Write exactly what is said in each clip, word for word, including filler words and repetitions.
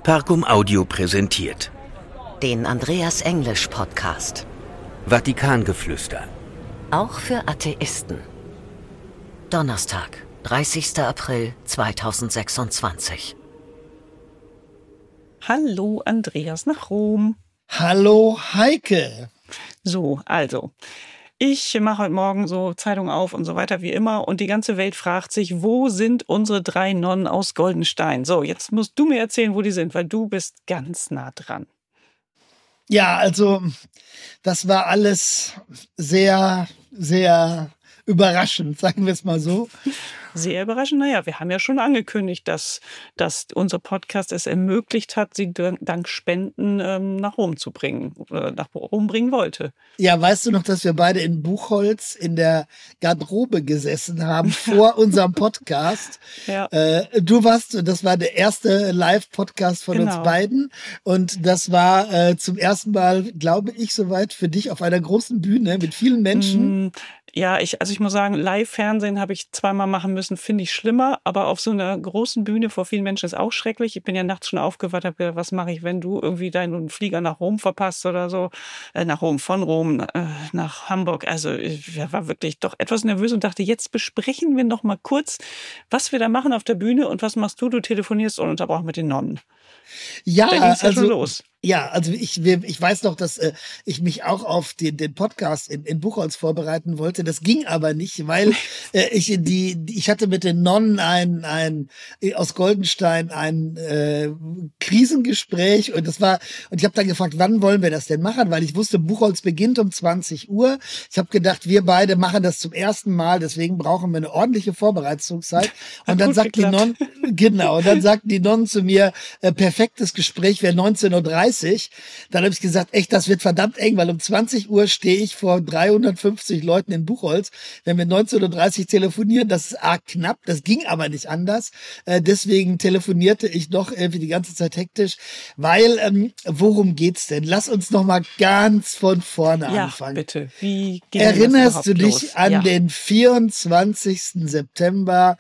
Parcum Audio präsentiert den Andreas Englisch Podcast. Vatikangeflüster. Auch für Atheisten. Donnerstag, dreißigster April zweitausendsechsundzwanzig. Hallo Andreas nach Rom. Hallo Heike. So, also, ich mache heute Morgen so Zeitung auf und so weiter wie immer und die ganze Welt fragt sich, wo sind unsere drei Nonnen aus Goldenstein? So, jetzt musst du mir erzählen, wo die sind, weil du bist ganz nah dran. Ja, also das war alles sehr, sehr überraschend, sagen wir es mal so. Sehr überraschend. Naja, wir haben ja schon angekündigt, dass, dass unser Podcast es ermöglicht hat, sie dank Spenden ähm, nach Rom zu bringen, oder nach Rom bringen wollte. Ja, weißt du noch, dass wir beide in Buchholz in der Garderobe gesessen haben vor unserem Podcast? Ja. Äh, du warst, das war der erste Live-Podcast von Genau. uns beiden und das war äh, zum ersten Mal, glaube ich, soweit für dich auf einer großen Bühne mit vielen Menschen. Mm. Ja, ich, also ich muss sagen, Live-Fernsehen habe ich zweimal machen müssen, finde ich schlimmer, aber auf so einer großen Bühne vor vielen Menschen ist auch schrecklich. Ich bin ja nachts schon aufgewacht, habe gedacht, was mache ich, wenn du irgendwie deinen Flieger nach Rom verpasst oder so, äh, nach Rom, von Rom äh, nach Hamburg. Also ich war wirklich doch etwas nervös und dachte, jetzt besprechen wir noch mal kurz, was wir da machen auf der Bühne und was machst du? Du telefonierst ununterbrochen mit den Nonnen. Ja, da ging's ja also schon los. Ja, also ich, ich weiß noch, dass äh, ich mich auch auf den, den Podcast in, in Buchholz vorbereiten wollte. Das ging aber nicht, weil äh, ich die, die ich hatte mit den Nonnen ein ein aus Goldenstein ein äh, Krisengespräch und das war und ich habe dann gefragt, wann wollen wir das denn machen? Weil ich wusste, Buchholz beginnt um zwanzig Uhr. Ich habe gedacht, wir beide machen das zum ersten Mal, deswegen brauchen wir eine ordentliche Vorbereitungszeit. Und dann sagt die Nonnen, genau, und dann sagten die Nonnen zu mir, äh, perfektes Gespräch wäre neunzehn Uhr dreißig. Dann habe ich gesagt, echt, das wird verdammt eng, weil um zwanzig Uhr stehe ich vor dreihundertfünfzig Leuten in Buchholz. Wenn wir neunzehn Uhr dreißig telefonieren, das ist arg knapp, das ging aber nicht anders. Äh, deswegen telefonierte ich doch irgendwie die ganze Zeit hektisch, weil, ähm, worum geht's denn? Lass uns noch mal ganz von vorne ja, anfangen. Ja, bitte. Wie ging Erinnerst das du dich los? an ja. den vierundzwanzigsten September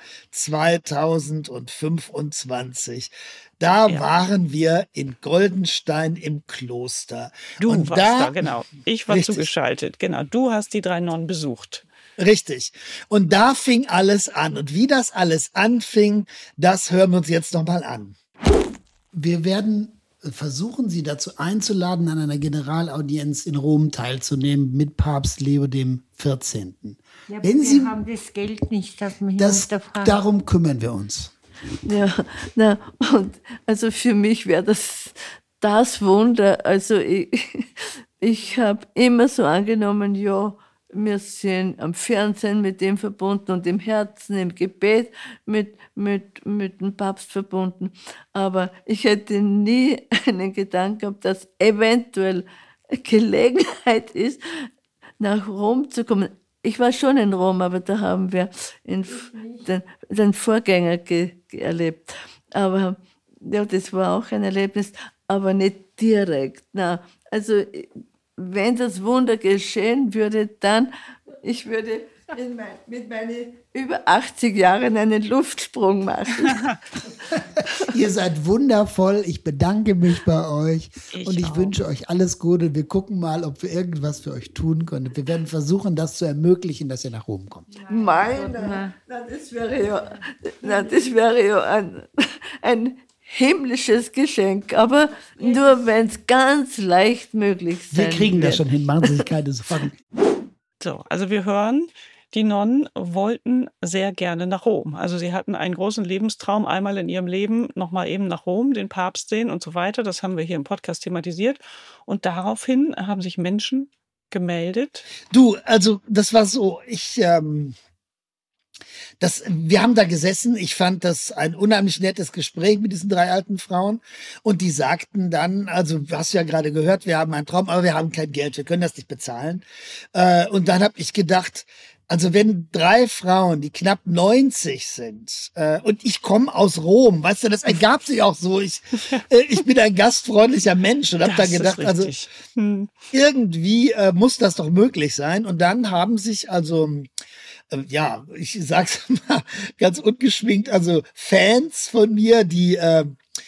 zweitausendfünfundzwanzig? Da Ja. waren wir in Goldenstein im Kloster. Du und warst da, da, genau. Ich war richtig, zugeschaltet, genau. Du hast die drei Nonnen besucht. Richtig. Und da fing alles an. Und wie das alles anfing, das hören wir uns jetzt nochmal an. Wir werden versuchen, Sie dazu einzuladen, an einer Generalaudienz in Rom teilzunehmen mit Papst Leo dem vierzehnten. Ja, Wenn wir Sie, haben das Geld nicht, dass man das, hinterfragen. darum kümmern wir uns. Ja, na, und also für mich wäre das das Wunder. Also ich, ich habe immer so angenommen, ja, wir sind am Fernsehen mit dem verbunden und im Herzen, im Gebet mit, mit, mit dem Papst verbunden. Aber ich hätte nie einen Gedanken gehabt, dass eventuell Gelegenheit ist, nach Rom zu kommen. Ich war schon in Rom, aber da haben wir in den, den Vorgänger ge, ge erlebt. Aber ja, das war auch ein Erlebnis, aber nicht direkt. Na, also wenn das Wunder geschehen würde, dann, ich würde in mein, mit meinen über achtzig Jahren einen Luftsprung machen. Ihr seid wundervoll. Ich bedanke mich bei euch Ich und ich auch. wünsche euch alles Gute. Wir gucken mal, ob wir irgendwas für euch tun können. Wir werden versuchen, das zu ermöglichen, dass ihr nach Rom kommt. Meine, na, das wäre ja, na, das wäre ja ein, ein himmlisches Geschenk, aber nur wenn es ganz leicht möglich sein Wir kriegen das wird. schon hin. Machen Sie sich keine Sorgen. So, also wir hören, die Nonnen wollten sehr gerne nach Rom. Also sie hatten einen großen Lebenstraum, einmal in ihrem Leben nochmal eben nach Rom, den Papst sehen und so weiter. Das haben wir hier im Podcast thematisiert. Und daraufhin haben sich Menschen gemeldet. Du, also das war so, ich, ähm, das, wir haben da gesessen, ich fand das ein unheimlich nettes Gespräch mit diesen drei alten Frauen und die sagten dann, also du hast ja gerade gehört, wir haben einen Traum, aber wir haben kein Geld, wir können das nicht bezahlen. Äh, und dann habe ich gedacht, also wenn drei Frauen, die knapp neunzig sind, äh, und ich komme aus Rom, weißt du, das ergab sich auch so, ich, äh, ich bin ein gastfreundlicher Mensch und habe da Das ist gedacht, also richtig. Hm. irgendwie äh, muss das doch möglich sein. Und dann haben sich also äh, ja, ich sag's mal ganz ungeschminkt, also Fans von mir, die äh,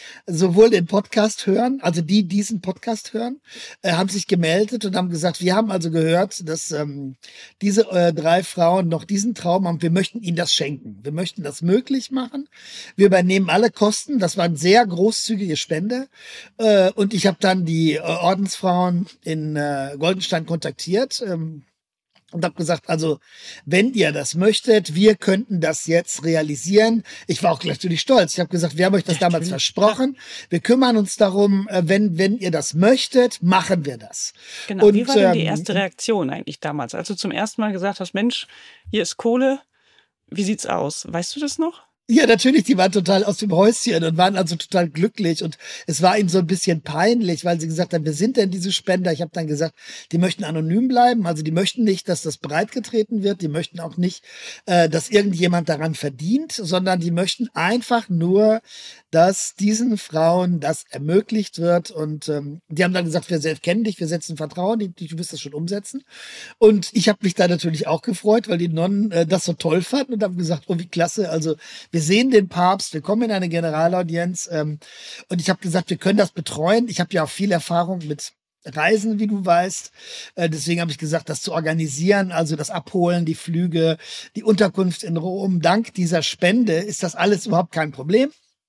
sowohl den Podcast hören, also die diesen Podcast hören, äh, haben sich gemeldet und haben gesagt, wir haben also gehört, dass ähm, diese äh, drei Frauen noch diesen Traum haben. Wir möchten ihnen das schenken. Wir möchten das möglich machen. Wir übernehmen alle Kosten. Das war eine sehr großzügige Spende. Äh, und ich habe dann die äh, Ordensfrauen in äh, Goldenstein kontaktiert. Ähm, Und habe gesagt, also wenn ihr das möchtet, wir könnten das jetzt realisieren. Ich war auch natürlich stolz. Ich habe gesagt, wir haben euch das Ja, damals natürlich. versprochen. Wir kümmern uns darum, äh, wenn wenn ihr das möchtet, machen wir das. Genau. Wie Und, war denn die ähm, erste Reaktion eigentlich damals, als du zum ersten Mal gesagt hast, Mensch, hier ist Kohle, wie sieht's aus? Weißt du das noch? Ja, natürlich, die waren total aus dem Häuschen und waren also total glücklich und es war ihnen so ein bisschen peinlich, weil sie gesagt haben, wer sind denn diese Spender? Ich habe dann gesagt, die möchten anonym bleiben, also die möchten nicht, dass das breitgetreten wird, die möchten auch nicht, äh, dass irgendjemand daran verdient, sondern die möchten einfach nur, dass diesen Frauen das ermöglicht wird und ähm, die haben dann gesagt, wir selbst kennen dich, wir setzen Vertrauen, die, die, du wirst das schon umsetzen und ich habe mich da natürlich auch gefreut, weil die Nonnen äh, das so toll fanden und haben gesagt, oh wie klasse, also wir sehen den Papst, wir kommen in eine Generalaudienz ähm, und ich habe gesagt, wir können das betreuen. Ich habe ja auch viel Erfahrung mit Reisen, wie du weißt. Äh, deswegen habe ich gesagt, das zu organisieren, also das Abholen, die Flüge, die Unterkunft in Rom. Dank dieser Spende ist das alles überhaupt kein Problem.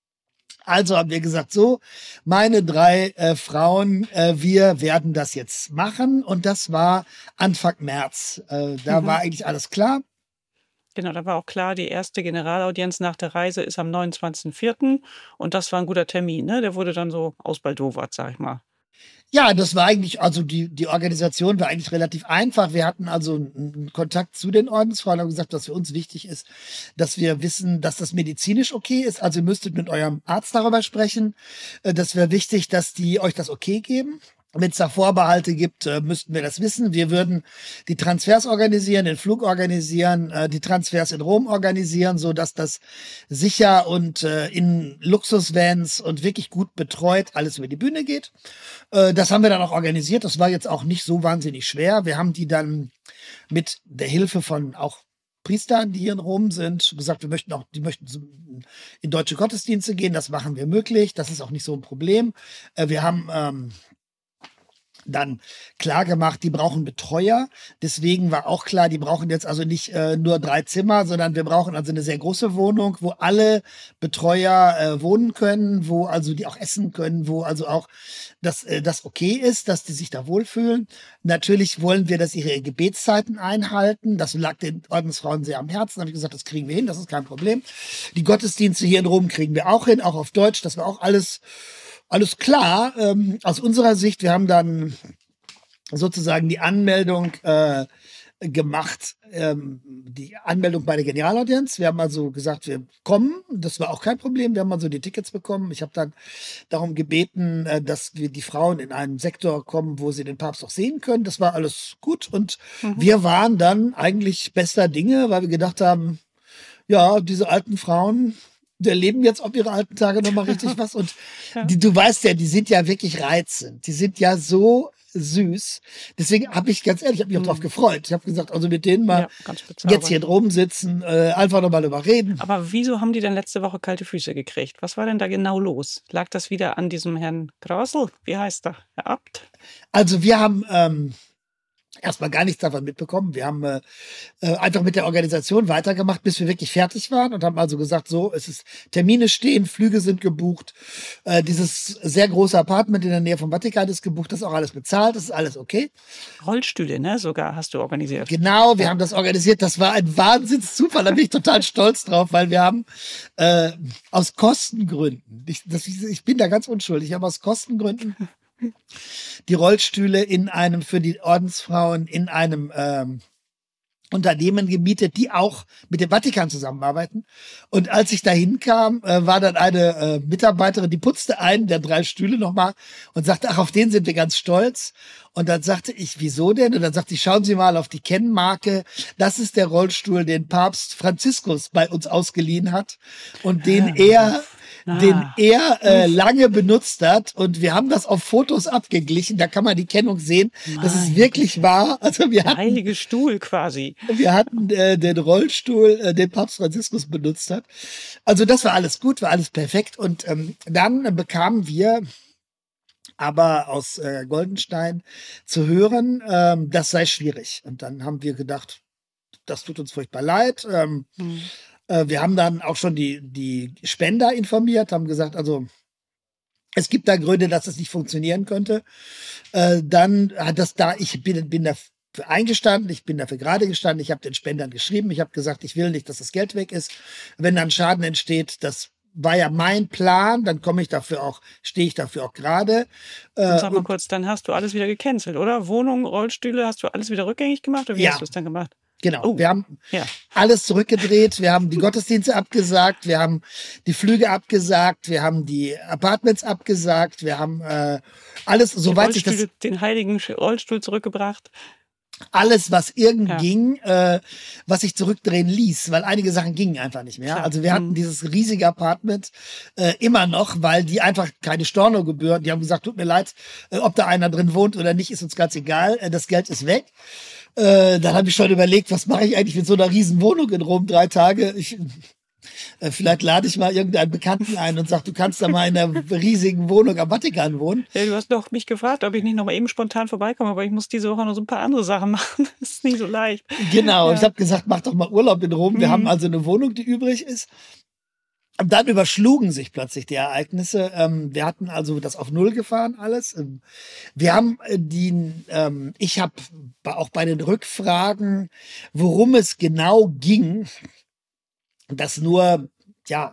Also haben wir gesagt, so, meine drei äh, Frauen, äh, wir werden das jetzt machen. Und das war Anfang März. Äh, da Mhm. war eigentlich alles klar. Genau, da war auch klar, die erste Generalaudienz nach der Reise ist am neunundzwanzigsten vierten und das war ein guter Termin, ne? Der wurde dann so ausbaldowert, sag ich mal. Ja, das war eigentlich, also die, die Organisation war eigentlich relativ einfach. Wir hatten also einen Kontakt zu den Ordensfrauen und haben gesagt, was für uns wichtig ist, dass wir wissen, dass das medizinisch okay ist. Also ihr müsstet mit eurem Arzt darüber sprechen. Äh, Das wäre wichtig, dass die euch das okay geben. Wenn es da Vorbehalte gibt, äh, müssten wir das wissen. Wir würden die Transfers organisieren, den Flug organisieren, äh, die Transfers in Rom organisieren, so dass das sicher und äh, in Luxusvans und wirklich gut betreut alles über die Bühne geht. Äh, das haben wir dann auch organisiert. Das war jetzt auch nicht so wahnsinnig schwer. Wir haben die dann mit der Hilfe von auch Priestern, die hier in Rom sind, gesagt, wir möchten auch, die möchten so in deutsche Gottesdienste gehen. Das machen wir möglich. Das ist auch nicht so ein Problem. Äh, wir haben ähm, dann klar gemacht, die brauchen Betreuer. Deswegen war auch klar, die brauchen jetzt also nicht äh, nur drei Zimmer, sondern wir brauchen also eine sehr große Wohnung, wo alle Betreuer äh, wohnen können, wo also die auch essen können, wo also auch das, äh, das okay ist, dass die sich da wohlfühlen. Natürlich wollen wir, dass ihre Gebetszeiten einhalten. Das lag den Ordensfrauen sehr am Herzen. Da habe ich gesagt, das kriegen wir hin, das ist kein Problem. Die Gottesdienste hier in Rom kriegen wir auch hin, auch auf Deutsch. Das war auch alles Alles klar, ähm, aus unserer Sicht, wir haben dann sozusagen die Anmeldung äh, gemacht, ähm, die Anmeldung bei der Generalaudienz. Wir haben also gesagt, wir kommen, das war auch kein Problem, wir haben also die Tickets bekommen. Ich habe dann darum gebeten, äh, dass wir die Frauen in einen Sektor kommen, wo sie den Papst auch sehen können. Das war alles gut und Mhm. wir waren dann eigentlich bester Dinge, weil wir gedacht haben, ja, diese alten Frauen, die erleben jetzt auf ihre alten Tage nochmal richtig was. Und Ja. die, du weißt ja, die sind ja wirklich reizend. Die sind ja so süß. Deswegen habe ich, ganz ehrlich, ich habe mich auch drauf gefreut. Ich habe gesagt, also mit denen mal Ja, ganz bezaubernd. jetzt hier drum sitzen, äh, einfach nochmal drüber reden. Aber wieso haben die denn letzte Woche kalte Füße gekriegt? Was war denn da genau los? Lag das wieder an diesem Herrn Grasel? Wie heißt er? Herr Abt? Also wir haben ähm, erstmal gar nichts davon mitbekommen. Wir haben äh, äh, einfach mit der Organisation weitergemacht, bis wir wirklich fertig waren und haben also gesagt, so, es ist Termine stehen, Flüge sind gebucht, äh, dieses sehr große Apartment in der Nähe vom Vatikan ist gebucht, das ist auch alles bezahlt, das ist alles okay. Rollstühle, ne? Sogar hast du organisiert. Genau, wir haben das organisiert, das war ein Wahnsinnszufall, da bin ich total stolz drauf, weil wir haben äh, aus Kostengründen, ich, das, ich bin da ganz unschuldig, ich habe aus Kostengründen die Rollstühle in einem, für die Ordensfrauen in einem ähm, Unternehmen gemietet, die auch mit dem Vatikan zusammenarbeiten. Und als ich da hinkam, äh, war dann eine äh, Mitarbeiterin, die putzte einen der drei Stühle nochmal und sagte, ach, auf den sind wir ganz stolz. Und dann sagte ich, wieso denn? Und dann sagte ich, schauen Sie mal auf die Kennmarke. Das ist der Rollstuhl, den Papst Franziskus bei uns ausgeliehen hat und den er Ah. den er äh, lange benutzt hat. Und wir haben das auf Fotos abgeglichen. Da kann man die Kennung sehen, dass es wirklich war. Also wir Der hatten, heilige Stuhl quasi. wir hatten äh, den Rollstuhl, äh, den Papst Franziskus benutzt hat. Also das war alles gut, war alles perfekt. Und ähm, dann äh, bekamen wir aber aus äh, Goldenstein zu hören, ähm, das sei schwierig. Und dann haben wir gedacht, das tut uns furchtbar leid. Ähm, Hm. äh, wir haben dann auch schon die, die Spender informiert, haben gesagt, also es gibt da Gründe, dass es nicht funktionieren könnte. Äh, dann hat das da, ich bin, bin dafür eingestanden, ich bin dafür gerade gestanden, ich habe den Spendern geschrieben, ich habe gesagt, ich will nicht, dass das Geld weg ist. Wenn dann Schaden entsteht, das war ja mein Plan, dann komme ich dafür auch, stehe ich dafür auch gerade. Und Äh, sag mal und kurz, dann hast du alles wieder gecancelt, oder? Wohnungen, Rollstühle, hast du alles wieder rückgängig gemacht? Oder wie Ja. hast du es dann gemacht? genau, Oh. wir haben Ja. alles zurückgedreht, wir haben die Gottesdienste abgesagt, wir haben die Flüge abgesagt, wir haben die Apartments abgesagt, wir haben äh, alles, soweit sich das, Rollstühle, den heiligen Sch- Rollstuhl zurückgebracht. alles, was irgend Ja. ging, äh, was sich zurückdrehen ließ, weil einige Sachen gingen einfach nicht mehr. Klar. Also wir hatten Mhm. dieses riesige Apartment äh, immer noch, weil die einfach keine Stornogebühren, die haben gesagt, tut mir leid, äh, ob da einer drin wohnt oder nicht, ist uns ganz egal, äh, das Geld ist weg. Äh, dann habe ich schon überlegt, was mache ich eigentlich mit so einer riesen Wohnung in Rom, drei Tage. Ich, äh, vielleicht lade ich mal irgendeinen Bekannten ein und sage, du kannst da mal in einer riesigen Wohnung am Vatikan wohnen. Ja, du hast doch mich gefragt, ob ich nicht noch mal eben spontan vorbeikomme, aber ich muss diese Woche noch so ein paar andere Sachen machen. Das ist nicht so leicht. Genau, Ja. ich habe gesagt, mach doch mal Urlaub in Rom. Wir Mhm. haben also eine Wohnung, die übrig ist. Und dann überschlugen sich plötzlich die Ereignisse. Ähm, wir hatten also das auf Null gefahren alles. Ähm, wir haben äh, die, ähm, ich habe auch bei den Rückfragen, worum es genau ging, das nur, ja,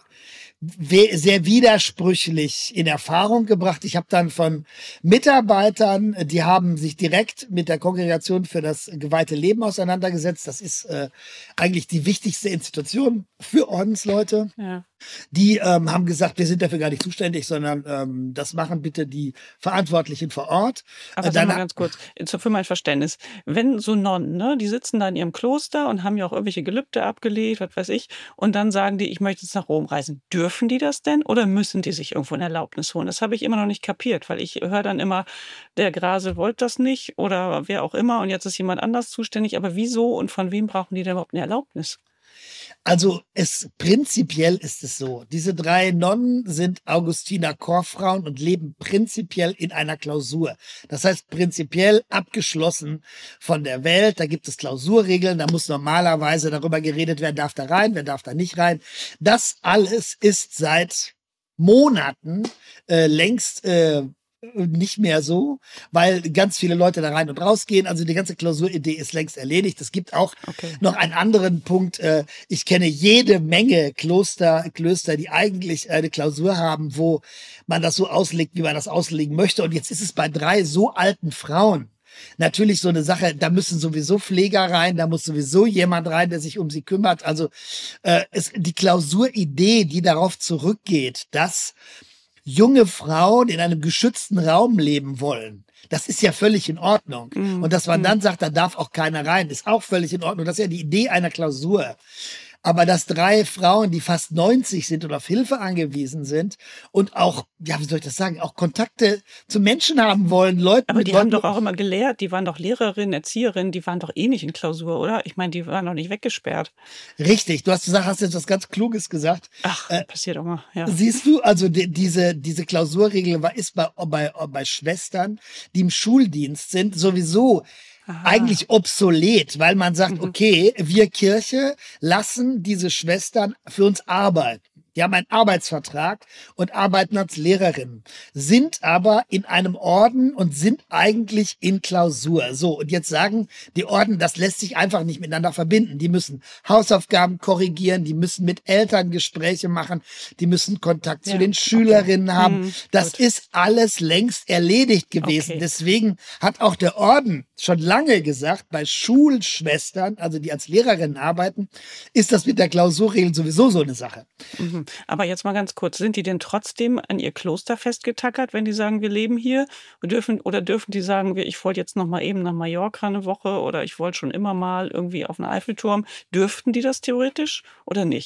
we- sehr widersprüchlich in Erfahrung gebracht. Ich habe dann von Mitarbeitern, äh, die haben sich direkt mit der Kongregation für das geweihte Leben auseinandergesetzt. Das ist äh, eigentlich die wichtigste Institution für Ordensleute. Ja. Die ähm, haben gesagt, wir sind dafür gar nicht zuständig, sondern ähm, das machen bitte die Verantwortlichen vor Ort. Aber Äh, sag mal dann- ganz kurz, so für mein Verständnis, wenn so Nonnen, ne, die sitzen da in ihrem Kloster und haben ja auch irgendwelche Gelübde abgelegt, was weiß ich, und dann sagen die, ich möchte jetzt nach Rom reisen. Dürfen die das denn oder müssen die sich irgendwo eine Erlaubnis holen? Das habe ich immer noch nicht kapiert, weil ich höre dann immer, der Grase wollte das nicht oder wer auch immer und jetzt ist jemand anders zuständig. Aber wieso und von wem brauchen die denn überhaupt eine Erlaubnis? Also es prinzipiell ist es so. Diese drei Nonnen sind Augustiner Chorfrauen und leben prinzipiell in einer Klausur. Das heißt prinzipiell abgeschlossen von der Welt. Da gibt es Klausurregeln. Da muss normalerweise darüber geredet werden, wer darf da rein, wer darf da nicht rein. Das alles ist seit Monaten äh, längst äh, nicht mehr so, weil ganz viele Leute da rein und rausgehen. Also die ganze Klausuridee ist längst erledigt. Es gibt auch Okay. noch einen anderen Punkt. äh, Ich kenne jede Menge Kloster, Klöster, die eigentlich eine Klausur haben, wo man das so auslegt, wie man das auslegen möchte. Und jetzt ist es bei drei so alten Frauen natürlich so eine Sache, da müssen sowieso Pfleger rein, da muss sowieso jemand rein, der sich um sie kümmert. Also äh, es, die Klausuridee, die darauf zurückgeht, dass junge Frauen in einem geschützten Raum leben wollen. Das ist ja völlig in Ordnung. Mhm. Und dass man Mhm. dann sagt, da darf auch keiner rein, ist auch völlig in Ordnung. Das ist ja die Idee einer Klausur. Aber dass drei Frauen, die fast neunzig sind und auf Hilfe angewiesen sind und auch, ja, wie soll ich das sagen, auch Kontakte zu Menschen haben wollen, Leuten Aber mit die haben Leuten- doch auch immer gelehrt, die waren doch Lehrerinnen, Erzieherinnen, die waren doch eh nicht in Klausur, oder? Ich meine, die waren doch nicht weggesperrt. Richtig, du hast gesagt, hast jetzt was ganz Kluges gesagt. Ach, Äh, passiert auch mal, ja. Siehst du, also die, diese, diese Klausurregel war, ist bei, bei, bei Schwestern, die im Schuldienst sind, sowieso Aha. eigentlich obsolet, weil man sagt, Mhm. okay, wir Kirche lassen diese Schwestern für uns arbeiten. Die haben einen Arbeitsvertrag und arbeiten als Lehrerinnen, sind aber in einem Orden und sind eigentlich in Klausur. So, und jetzt sagen die Orden, das lässt sich einfach nicht miteinander verbinden. Die müssen Hausaufgaben korrigieren, die müssen mit Eltern Gespräche machen, die müssen Kontakt zu Ja, den Schülerinnen okay. haben. Hm, das gut. ist alles längst erledigt gewesen. Okay. Deswegen hat auch der Orden schon lange gesagt, bei Schulschwestern, also die als Lehrerinnen arbeiten, ist das mit der Klausurregel sowieso so eine Sache. Mhm. Aber jetzt mal ganz kurz, sind die denn trotzdem an ihr Kloster festgetackert, wenn die sagen, wir leben hier? Und dürfen, oder dürfen die sagen, wir, ich wollte jetzt noch mal eben nach Mallorca eine Woche oder ich wollte schon immer mal irgendwie auf einen Eiffelturm? Dürften die das theoretisch oder nicht?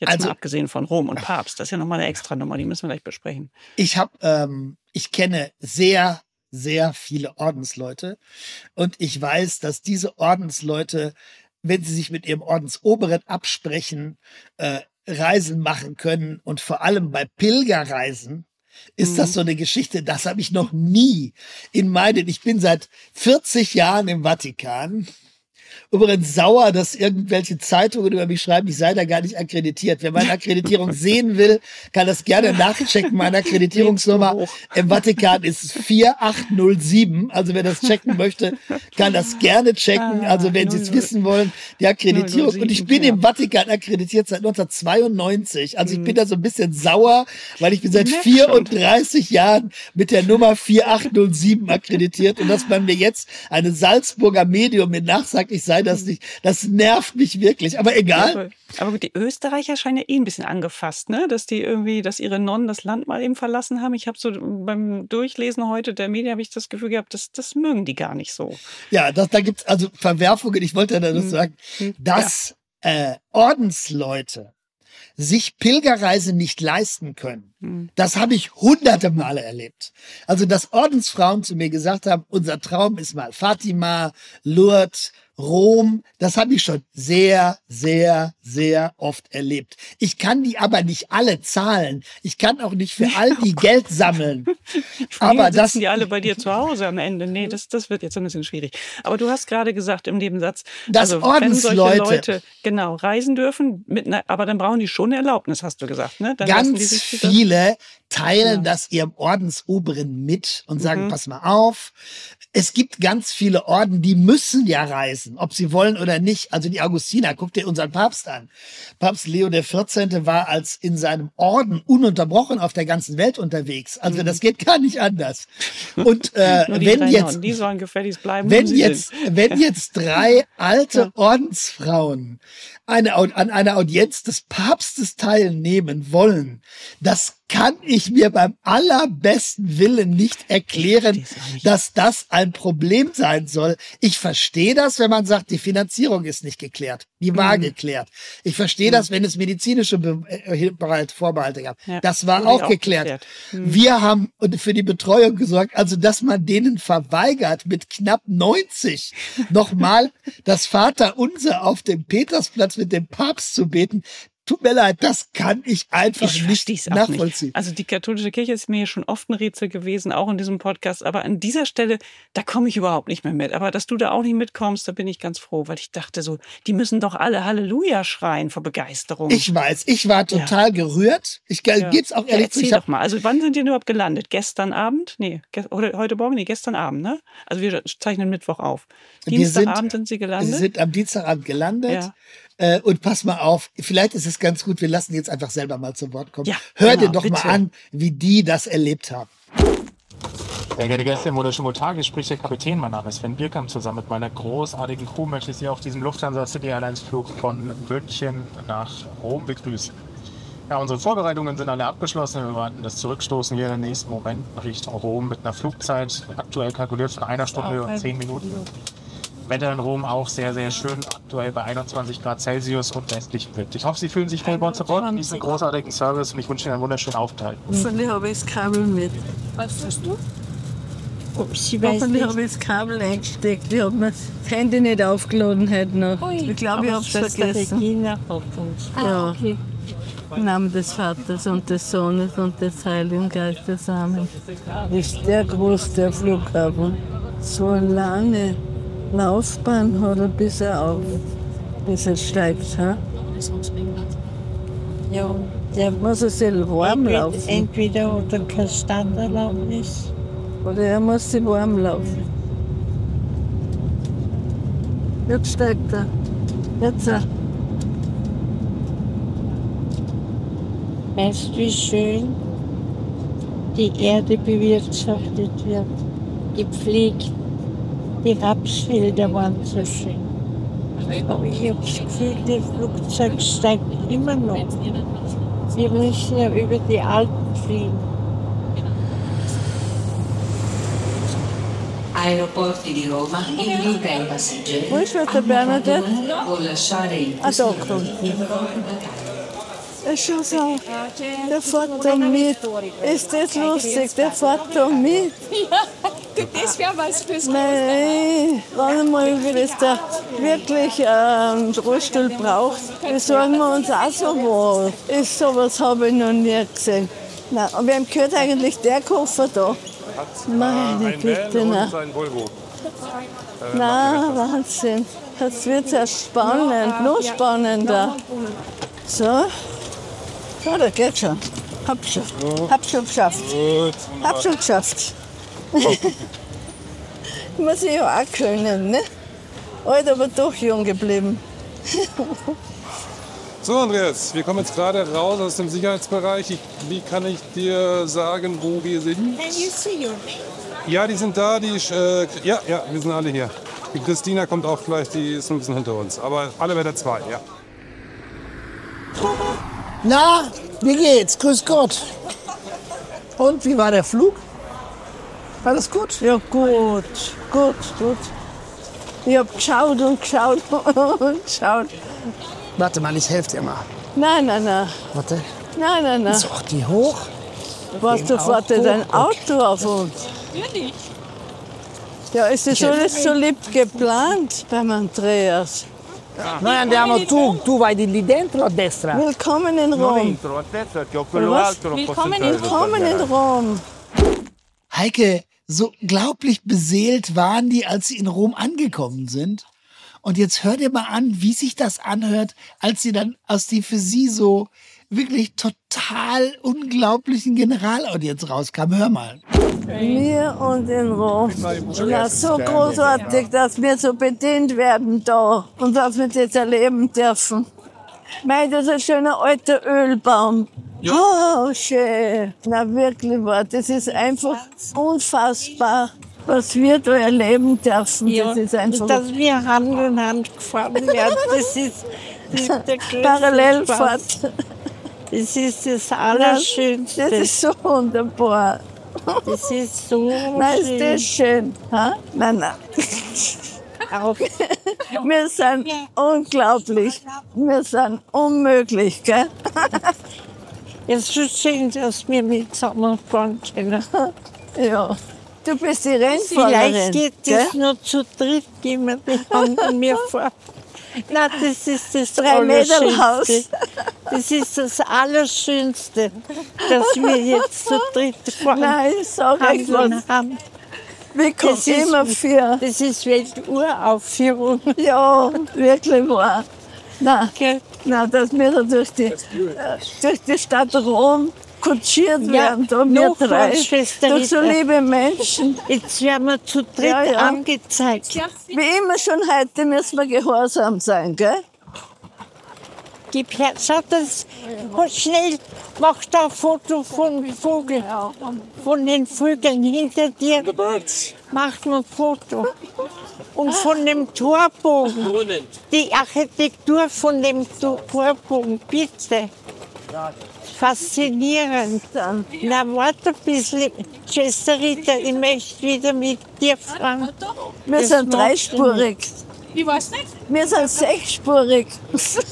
Jetzt Also- mal abgesehen von Rom und Papst. Das ist ja nochmal eine extra Nummer, die müssen wir gleich besprechen. Ich habe, ähm, ich kenne sehr, sehr viele Ordensleute und ich weiß, dass diese Ordensleute, wenn sie sich mit ihrem Ordensoberen absprechen, äh, Reisen machen können und vor allem bei Pilgerreisen ist das so eine Geschichte, das habe ich noch nie in meinen, ich bin seit vierzig Jahren im Vatikan. Übrigens sauer, dass irgendwelche Zeitungen über mich schreiben, ich sei da gar nicht akkreditiert. Wer meine Akkreditierung sehen will, kann das gerne nachchecken. Meine Akkreditierungsnummer im Vatikan ist vier acht null sieben. Also wer das checken möchte, kann das gerne checken. Also wenn Sie es wissen wollen, die Akkreditierung. Und ich bin im Vatikan akkreditiert seit neunzehnhundertzweiundneunzig. Also ich bin da so ein bisschen sauer, weil ich bin seit vierunddreißig Jahren mit der Nummer vier acht null sieben akkreditiert. Und dass man mir jetzt eine Salzburger Medium mit nachsagt, ich sei das nicht, das nervt mich wirklich, aber egal. Aber, aber gut, die Österreicher scheinen ja eh ein bisschen angefasst, ne? Dass die irgendwie, dass ihre Nonnen das Land mal eben verlassen haben. Ich habe so beim Durchlesen heute der Medien habe ich das Gefühl gehabt, das, das mögen die gar nicht so. Ja, das, da gibt's also Verwerfungen. Ich wollte ja das sagen, dass äh, Ordensleute sich Pilgerreisen nicht leisten können. Das habe ich hunderte Male erlebt. Also, dass Ordensfrauen zu mir gesagt haben, unser Traum ist mal Fatima, Lourdes, Rom, das habe ich schon sehr, sehr, sehr oft erlebt. Ich kann die aber nicht alle zahlen. Ich kann auch nicht für all die Geld sammeln. Aber sitzen das, die alle bei dir zu Hause am Ende. Nee, das, das wird jetzt ein bisschen schwierig. Aber du hast gerade gesagt im Nebensatz, dass also wenn solche Ordensleute Leute genau reisen dürfen, mit einer, aber dann brauchen die schon eine Erlaubnis, hast du gesagt. Ne? Dann lassen die ganz sich wieder- viele teilen Ja. das ihrem Ordensoberen mit und sagen, pass mal auf. Es gibt ganz viele Orden, die müssen ja reisen, ob sie wollen oder nicht. Also die Augustiner, guck dir unseren Papst an. Papst Leo der vierzehnte war als in seinem Orden ununterbrochen auf der ganzen Welt unterwegs. Also das geht gar nicht anders. Und äh, Nur die wenn drei jetzt Nonnen, die sollen gefälligst bleiben, wenn wo sie jetzt, sind. wenn jetzt drei alte Ordensfrauen eine, Au- an einer Audienz des Papstes teilnehmen wollen, das kann ich mir beim allerbesten Willen nicht erklären, Ich versteh's auch nicht. dass das ein Problem sein soll. Ich verstehe das, wenn man sagt, die Finanzierung ist nicht geklärt. Die war Mhm. geklärt. Ich verstehe das, wenn es medizinische Be äh, Behalt- Vorbehalte gab. Ja, Das war wurde auch auch geklärt. geklärt. Mhm. Wir haben und für die Betreuung gesorgt, also dass man denen verweigert, mit knapp neunzig nochmal das Vaterunser auf dem Petersplatz mit dem Papst zu beten. Tut mir leid, das kann ich einfach Ich nicht verstehe es auch nachvollziehen. nicht. Also die katholische Kirche ist mir hier schon oft ein Rätsel gewesen, auch in diesem Podcast. Aber an dieser Stelle, da komme ich überhaupt nicht mehr mit. Aber dass du da auch nicht mitkommst, da bin ich ganz froh, weil ich dachte so, die müssen doch alle Halleluja schreien vor Begeisterung. Ich weiß, ich war total gerührt. Ich ge- Ja. geb's auch Ja, ehrlich zu. erzähl Ich hab, doch mal. Also wann sind die denn überhaupt gelandet? Gestern Abend? Nee, ge oder heute Morgen? Nee, gestern Abend, ne? Also wir zeichnen Mittwoch auf. Wir Dienstagabend sind- sind sie Sie gelandet. sind am Dienstagabend gelandet. Ja. Äh, und pass mal auf, vielleicht ist es ganz gut, wir lassen jetzt einfach selber mal zu Wort kommen. Ja, Hör genau, dir doch bitte. mal an, wie die das erlebt haben. Sehr geehrte Gäste, im wunderschönen guten Tag, hier spricht der Kapitän. Mein Name ist Sven Bierkamp. Zusammen mit meiner großartigen Crew möchte ich Sie auf diesem Lufthansa City Airlines Flug von München nach Rom begrüßen. Ja, unsere Vorbereitungen sind alle abgeschlossen. Wir warten das Zurückstoßen hier im nächsten Moment Richtung Rom mit einer Flugzeit, aktuell kalkuliert von einer Stunde und zehn Minuten. Wetter in Rom auch sehr, sehr schön, aktuell bei einundzwanzig Grad Celsius und westlich Wind. Ich hoffe, Sie fühlen sich wohl bei uns zu Bord, diesen großartigen Service und ich wünsche Ihnen einen wunderschönen Aufenthalt. Hoffentlich habe ich das Kabel mit. Was hast du? Oh, sie weiß Hoffentlich nicht. habe ich das Kabel eingesteckt. Ich habe mir das Handy nicht aufgeladen heute noch. Ui, Ich glaube, ich aber habe es Schwester vergessen. Regina hat uns. Ja. Ah, okay. Im Namen des Vaters und des Sohnes und des Heiligen Geistes. Amen. Ist der groß, der Flughafen. So lange Laufbahn hat er, bis er auf, bis er steigt. Ha? Ja, Der muss ein bisschen warm entweder, laufen. entweder oder kein Standerlaubnis. Oder er muss sich warm laufen. Jetzt steigt er. Jetzt. er. Weißt du, wie schön die Erde bewirtschaftet wird, gepflegt. Die Rapsfelder waren so schön. Aber ich habe das Gefühl, das Flugzeug steigt immer noch. Wir müssen ja über die Alpen fliegen. Aeroporti di Roma invita i passeggeri Wo ist Schwester Bernadette? o lasciare il Ah, doch. postino Schau so, der fährt da mit. Ist das lustig? Der fährt da mit. Das wäre was fürs Nein, warte mal, wie das da wirklich einen Rollstuhl braucht. Besorgen wir uns auch sowas. Ist sowas habe ich noch nie gesehen. Nein, und wem gehört eigentlich der Koffer da? Meine Güte, nein. Nein, Wahnsinn. Das wird ja spannend, noch spannender. So. So, das geht schon. Hab schon. Hab schon geschafft. Hab schon geschafft. Muss ich ja auch können, ne? Alt, aber doch jung geblieben. So, Andreas, wir kommen jetzt gerade raus aus dem Sicherheitsbereich. Ich, wie kann ich dir sagen, wo wir sind? Ja, die sind da. Die, äh, ja, ja, wir sind alle hier. Die Christina kommt auch gleich, die ist ein bisschen hinter uns. Aber alle Wetter zwei, ja. Na, wie geht's? Grüß Gott. Und wie war der Flug? War das gut? Ja, gut, gut, gut. Ich hab geschaut und geschaut und geschaut. Warte mal, ich helfe dir mal. Nein, nein, nein. Warte. Nein, nein, nein. So, die hoch. Was, du wartet ein Auto auf uns? Natürlich. Ja, ist das alles so lieb geplant beim Andreas? Noi andiamo tu, tu vai di lì dentro o a destra? Willkommen in Rom. Dentro, a destra, che ho quello Was? alto, non posso Willkommen, entrare. willkommen in Rom. Heike, so unglaublich beseelt waren die, als sie in Rom angekommen sind. Und jetzt hört ihr mal an, wie sich das anhört, als sie dann aus die für sie so wirklich total unglaublichen Generalaudienz rauskam. Hör mal. Wir und in Rom. Ja, so großartig, dass wir so bedient werden da und dass wir das erleben dürfen. Mei, das ist ein schöner alter Ölbaum. Oh, schön. Na wirklich, wahr. Das ist einfach unfassbar, was wir da erleben dürfen. Ja, Das ist einfach dass wir Hand in Hand gefahren werden, das ist der größte Parallelfahrt. Spaß. Das ist das Allerschönste. Das ist so wunderbar. Das ist so Nein, ist das schön. Ha? Nein, nein. Auch. Wir sind unglaublich. Wir sind unmöglich, gell? Es ist so schön, dass wir mit zusammenfahren können. Ja. Du bist die Rennfahrerin, Vielleicht geht gell? es nur zu dritt, gehen wir die Hand an mir vor. Nein, das ist das Drei-Meter-Haus. Allerschönste. Das ist das Allerschönste, dass wir jetzt zu dritt fahren. Nein, sag ich Hand was. in Hand. Wir kommen Das ist- immer für. Das ist Welturaufführung. Ja, wirklich wahr. Nein, Gell? nein, dass wir da durch die, äh, durch die Stadt Rom kutschiert Ja, werden, da wir noch drei. was, Schwester Durch so Rita. liebe Menschen. Jetzt werden wir zu dritt Ja, ja. angezeigt. Wie immer schon heute müssen wir gehorsam sein, gell? Gib her, schau das, schnell, mach da ein Foto von Vogel, von den Vögeln hinter dir. Mach nur ein Foto. Und von dem Torbogen, die Architektur von dem Torbogen, bitte. Faszinierend. Na, warte ein bisschen, Schwester Rita, ich möchte wieder mit dir fahren. Wir Das sind machst du dreispurig. Ich weiß nicht. Wir sind sechsspurig. Ah, stopp,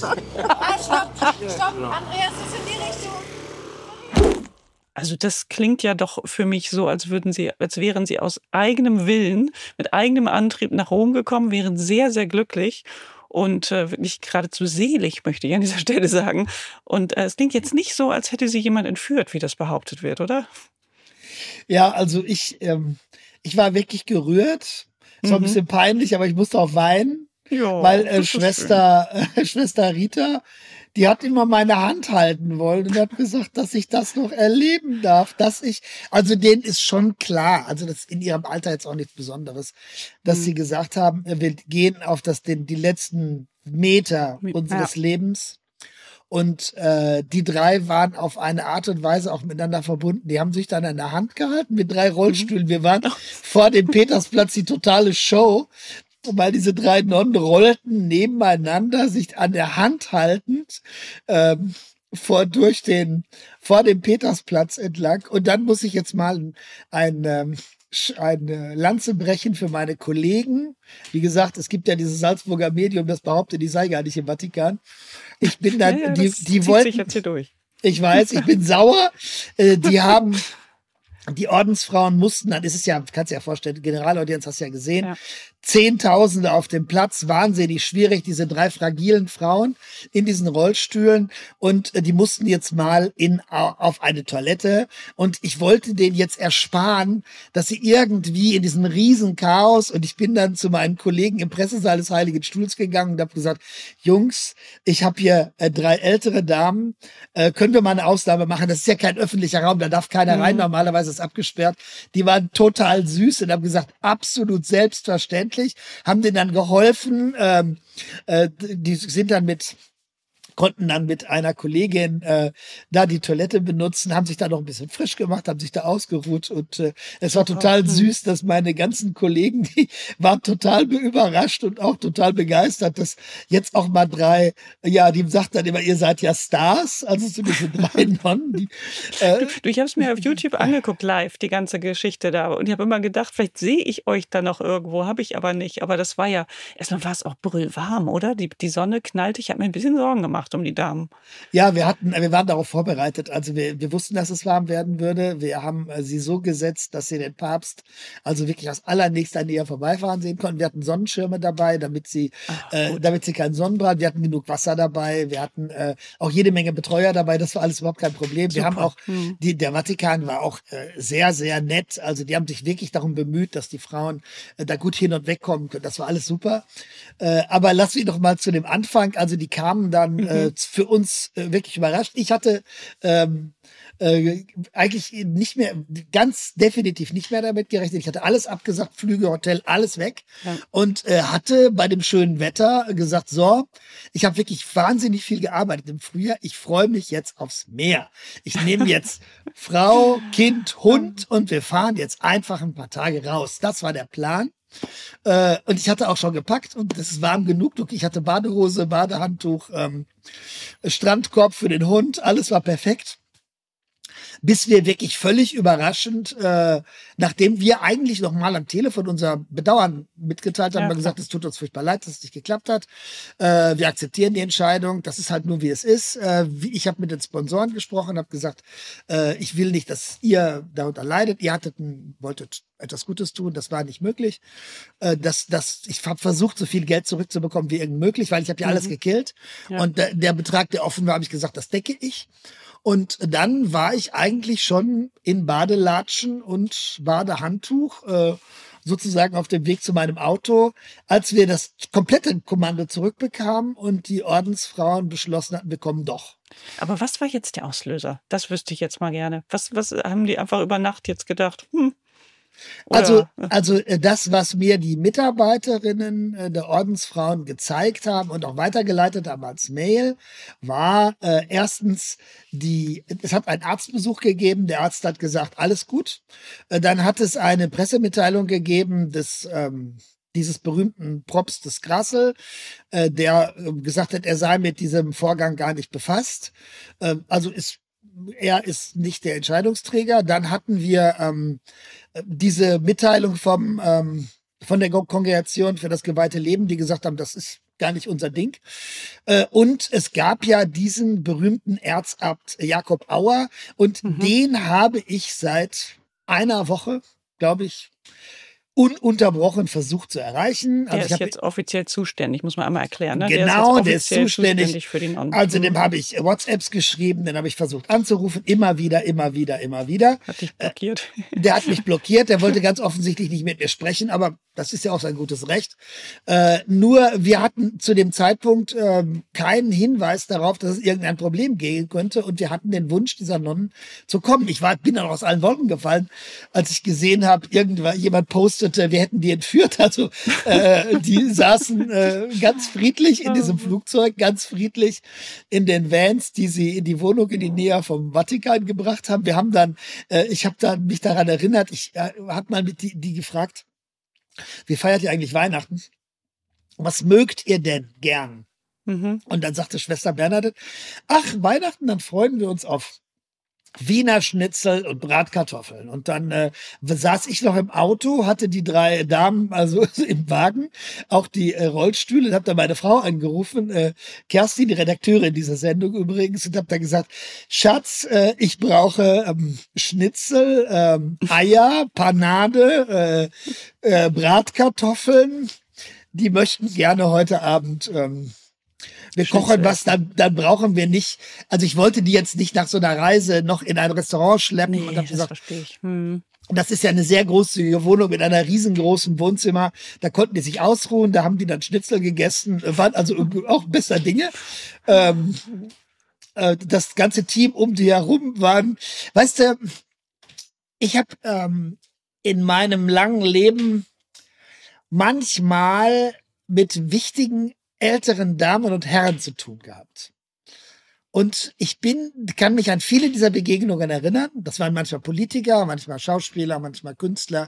stopp, Andreas, ist in die Richtung. Also das klingt ja doch für mich so, als würden sie, als wären sie aus eigenem Willen, mit eigenem Antrieb nach Rom gekommen, wären sehr, sehr glücklich und äh, wirklich geradezu selig, möchte ich an dieser Stelle sagen. Und äh, es klingt jetzt nicht so, als hätte sie jemand entführt, wie das behauptet wird, oder? Ja, also ich, ähm, ich war wirklich gerührt. Es war ein Mhm. bisschen peinlich, aber ich musste auch weinen, Ja, weil das äh, ist Schwester, äh, Schwester Rita, die hat immer meine Hand halten wollen und hat gesagt, dass ich das noch erleben darf, dass ich, also denen ist schon klar, also das ist in ihrem Alter jetzt auch nichts Besonderes, dass Mhm. sie gesagt haben, äh, wir gehen auf das, den, die letzten Meter unseres Lebens. Und äh, die drei waren auf eine Art und Weise auch miteinander verbunden. Die haben sich dann an der Hand gehalten mit drei Rollstühlen. Wir waren vor dem Petersplatz, die totale Show, weil diese drei Nonnen rollten nebeneinander, sich an der Hand haltend, ähm, vor, durch den, vor dem Petersplatz entlang. Und dann muss ich jetzt mal ein, ein, ähm, eine Lanze brechen für meine Kollegen. Wie gesagt, es gibt ja dieses Salzburger Medium, das behauptet, die sei gar nicht im Vatikan. Ich bin dann, ja, ja, die, die wollten. Sich jetzt hier durch. Ich weiß, ich bin sauer. Äh, die haben, die Ordensfrauen mussten, dann ist es ja, kannst du dir ja vorstellen, Generalaudienz hast du ja gesehen, ja. Zehntausende auf dem Platz, wahnsinnig schwierig, diese drei fragilen Frauen in diesen Rollstühlen und äh, die mussten jetzt mal in, auf eine Toilette und ich wollte denen jetzt ersparen, dass sie irgendwie in diesem riesen Chaos und ich bin dann zu meinen Kollegen im Pressesaal des Heiligen Stuhls gegangen und habe gesagt, Jungs, ich habe hier äh, drei ältere Damen, äh, können wir mal eine Ausnahme machen, das ist ja kein öffentlicher Raum, da darf keiner mhm. rein, normalerweise ist es abgesperrt. Die waren total süß und haben gesagt, absolut selbstverständlich, haben denen dann geholfen, ähm, äh, die sind dann mit konnten dann mit einer Kollegin äh, da die Toilette benutzen, haben sich da noch ein bisschen frisch gemacht, haben sich da ausgeruht und äh, es war total süß, dass meine ganzen Kollegen, die waren total überrascht und auch total begeistert, dass jetzt auch mal drei, ja, die sagten dann immer, ihr seid ja Stars, also so diese drei Nonnen. Die, äh, du, ich habe es mir auf YouTube angeguckt, live, die ganze Geschichte da und ich habe immer gedacht, vielleicht sehe ich euch da noch irgendwo, habe ich aber nicht, aber das war ja, erstmal war es auch brüllwarm, oder? Die, die Sonne knallte, ich habe mir ein bisschen Sorgen gemacht um die Damen. Ja, wir hatten, wir waren darauf vorbereitet. Also wir, wir wussten, dass es warm werden würde. Wir haben sie so gesetzt, dass sie den Papst also wirklich aus allernächster Nähe vorbeifahren sehen konnten. Wir hatten Sonnenschirme dabei, damit sie, Ach, äh, damit sie keinen Sonnenbrand. Wir hatten genug Wasser dabei. Wir hatten äh, auch jede Menge Betreuer dabei. Das war alles überhaupt kein Problem. Super. Wir haben auch, hm. die, der Vatikan war auch äh, sehr, sehr nett. Also die haben sich wirklich darum bemüht, dass die Frauen äh, da gut hin und weg kommen können. Das war alles super. Äh, aber lass mich noch mal zu dem Anfang. Also die kamen dann mhm. äh, für uns äh, wirklich überrascht. Ich hatte ähm, äh, eigentlich nicht mehr, ganz definitiv nicht mehr damit gerechnet. Ich hatte alles abgesagt, Flüge, Hotel, alles weg. Ja. Und äh, hatte bei dem schönen Wetter gesagt, so, ich habe wirklich wahnsinnig viel gearbeitet im Frühjahr. Ich freue mich jetzt aufs Meer. Ich nehme jetzt Frau, Kind, Hund und wir fahren jetzt einfach ein paar Tage raus. Das war der Plan. Äh, und ich hatte auch schon gepackt und es ist warm genug. Ich hatte Badehose, Badehandtuch, ähm, Strandkorb für den Hund. Alles war perfekt. Bis wir wirklich völlig überraschend, äh, nachdem wir eigentlich noch mal am Telefon unser Bedauern mitgeteilt haben, ja, haben wir gesagt, es tut uns furchtbar leid, dass es nicht geklappt hat. Äh, wir akzeptieren die Entscheidung. Das ist halt nur, wie es ist. Äh, wie, ich habe mit den Sponsoren gesprochen, habe gesagt, äh, ich will nicht, dass ihr darunter leidet. Ihr hattet ein, wolltet etwas Gutes tun, das war nicht möglich. Äh, das, das, ich habe versucht, so viel Geld zurückzubekommen wie irgend möglich, weil ich habe ja mhm. alles gekillt. Ja. Und der, der Betrag, der offen war, habe ich gesagt, das decke ich. Und dann war ich eigentlich schon in Badelatschen und Badehandtuch äh, sozusagen auf dem Weg zu meinem Auto, als wir das komplette Kommando zurückbekamen und die Ordensfrauen beschlossen hatten, wir kommen doch. Aber was war jetzt der Auslöser? Das wüsste ich jetzt mal gerne. Was, was haben die einfach über Nacht jetzt gedacht? Hm. Also, also das, was mir die Mitarbeiterinnen der Ordensfrauen gezeigt haben und auch weitergeleitet haben als Mail, war äh, erstens die, es hat einen Arztbesuch gegeben, der Arzt hat gesagt, alles gut. Äh, dann hat es eine Pressemitteilung gegeben des ähm, dieses berühmten Propstes Grassel, äh, der äh, gesagt hat, er sei mit diesem Vorgang gar nicht befasst. Äh, also ist er ist nicht der Entscheidungsträger. Dann hatten wir ähm, diese Mitteilung vom, ähm, von der Kongregation für das geweihte Leben, die gesagt haben, das ist gar nicht unser Ding. Äh, und es gab ja diesen berühmten Erzabt Jakob Auer und mhm. den habe ich seit einer Woche, glaube ich, ununterbrochen versucht zu erreichen. Der also ist jetzt offiziell zuständig, muss man einmal erklären. Ne? Genau, der ist, der ist zuständig. zuständig für den Amt. Also dem habe ich WhatsApps geschrieben, den habe ich versucht anzurufen, immer wieder, immer wieder, immer wieder. Hat dich blockiert. Äh, der hat mich blockiert, der wollte ganz offensichtlich nicht mit mir sprechen, aber das ist ja auch sein gutes Recht. Äh, nur wir hatten zu dem Zeitpunkt äh, keinen Hinweis darauf, dass es irgendein Problem geben könnte und wir hatten den Wunsch dieser Nonnen zu kommen. Ich war, bin dann aus allen Wolken gefallen, als ich gesehen habe, irgendjemand postet, wir hätten die entführt. Also äh, die saßen äh, ganz friedlich in diesem Flugzeug, ganz friedlich in den Vans, die sie in die Wohnung in die Nähe vom Vatikan gebracht haben. Wir haben dann, äh, ich habe dann mich daran erinnert, ich äh, habe mal mit die, die gefragt, wie feiert ihr eigentlich Weihnachten? Was mögt ihr denn gern? Mhm. Und dann sagte Schwester Bernadette, ach, Weihnachten, dann freuen wir uns auf Wiener Schnitzel und Bratkartoffeln. Und dann äh, saß ich noch im Auto, hatte die drei Damen also im Wagen, auch die äh, Rollstühle, und habe dann meine Frau angerufen, äh, Kerstin, die Redakteurin dieser Sendung übrigens, und habe dann gesagt, Schatz, äh, ich brauche ähm, Schnitzel, ähm, Eier, Panade, äh, äh, Bratkartoffeln. Die möchten gerne heute Abend ähm, wir kochen was, dann, dann brauchen wir nicht, also ich wollte die jetzt nicht nach so einer Reise noch in ein Restaurant schleppen. Nee, und hab das gesagt, verstehe ich. Hm. das ist ja eine sehr großzügige Wohnung mit einer riesengroßen Wohnzimmer. Da konnten die sich ausruhen, da haben die dann Schnitzel gegessen, waren also auch besser Dinge. Ähm, äh, das ganze Team um die herum waren, weißt du, ich habe ähm, in meinem langen Leben manchmal mit wichtigen älteren Damen und Herren zu tun gehabt. Und ich bin, kann mich an viele dieser Begegnungen erinnern. Das waren manchmal Politiker, manchmal Schauspieler, manchmal Künstler.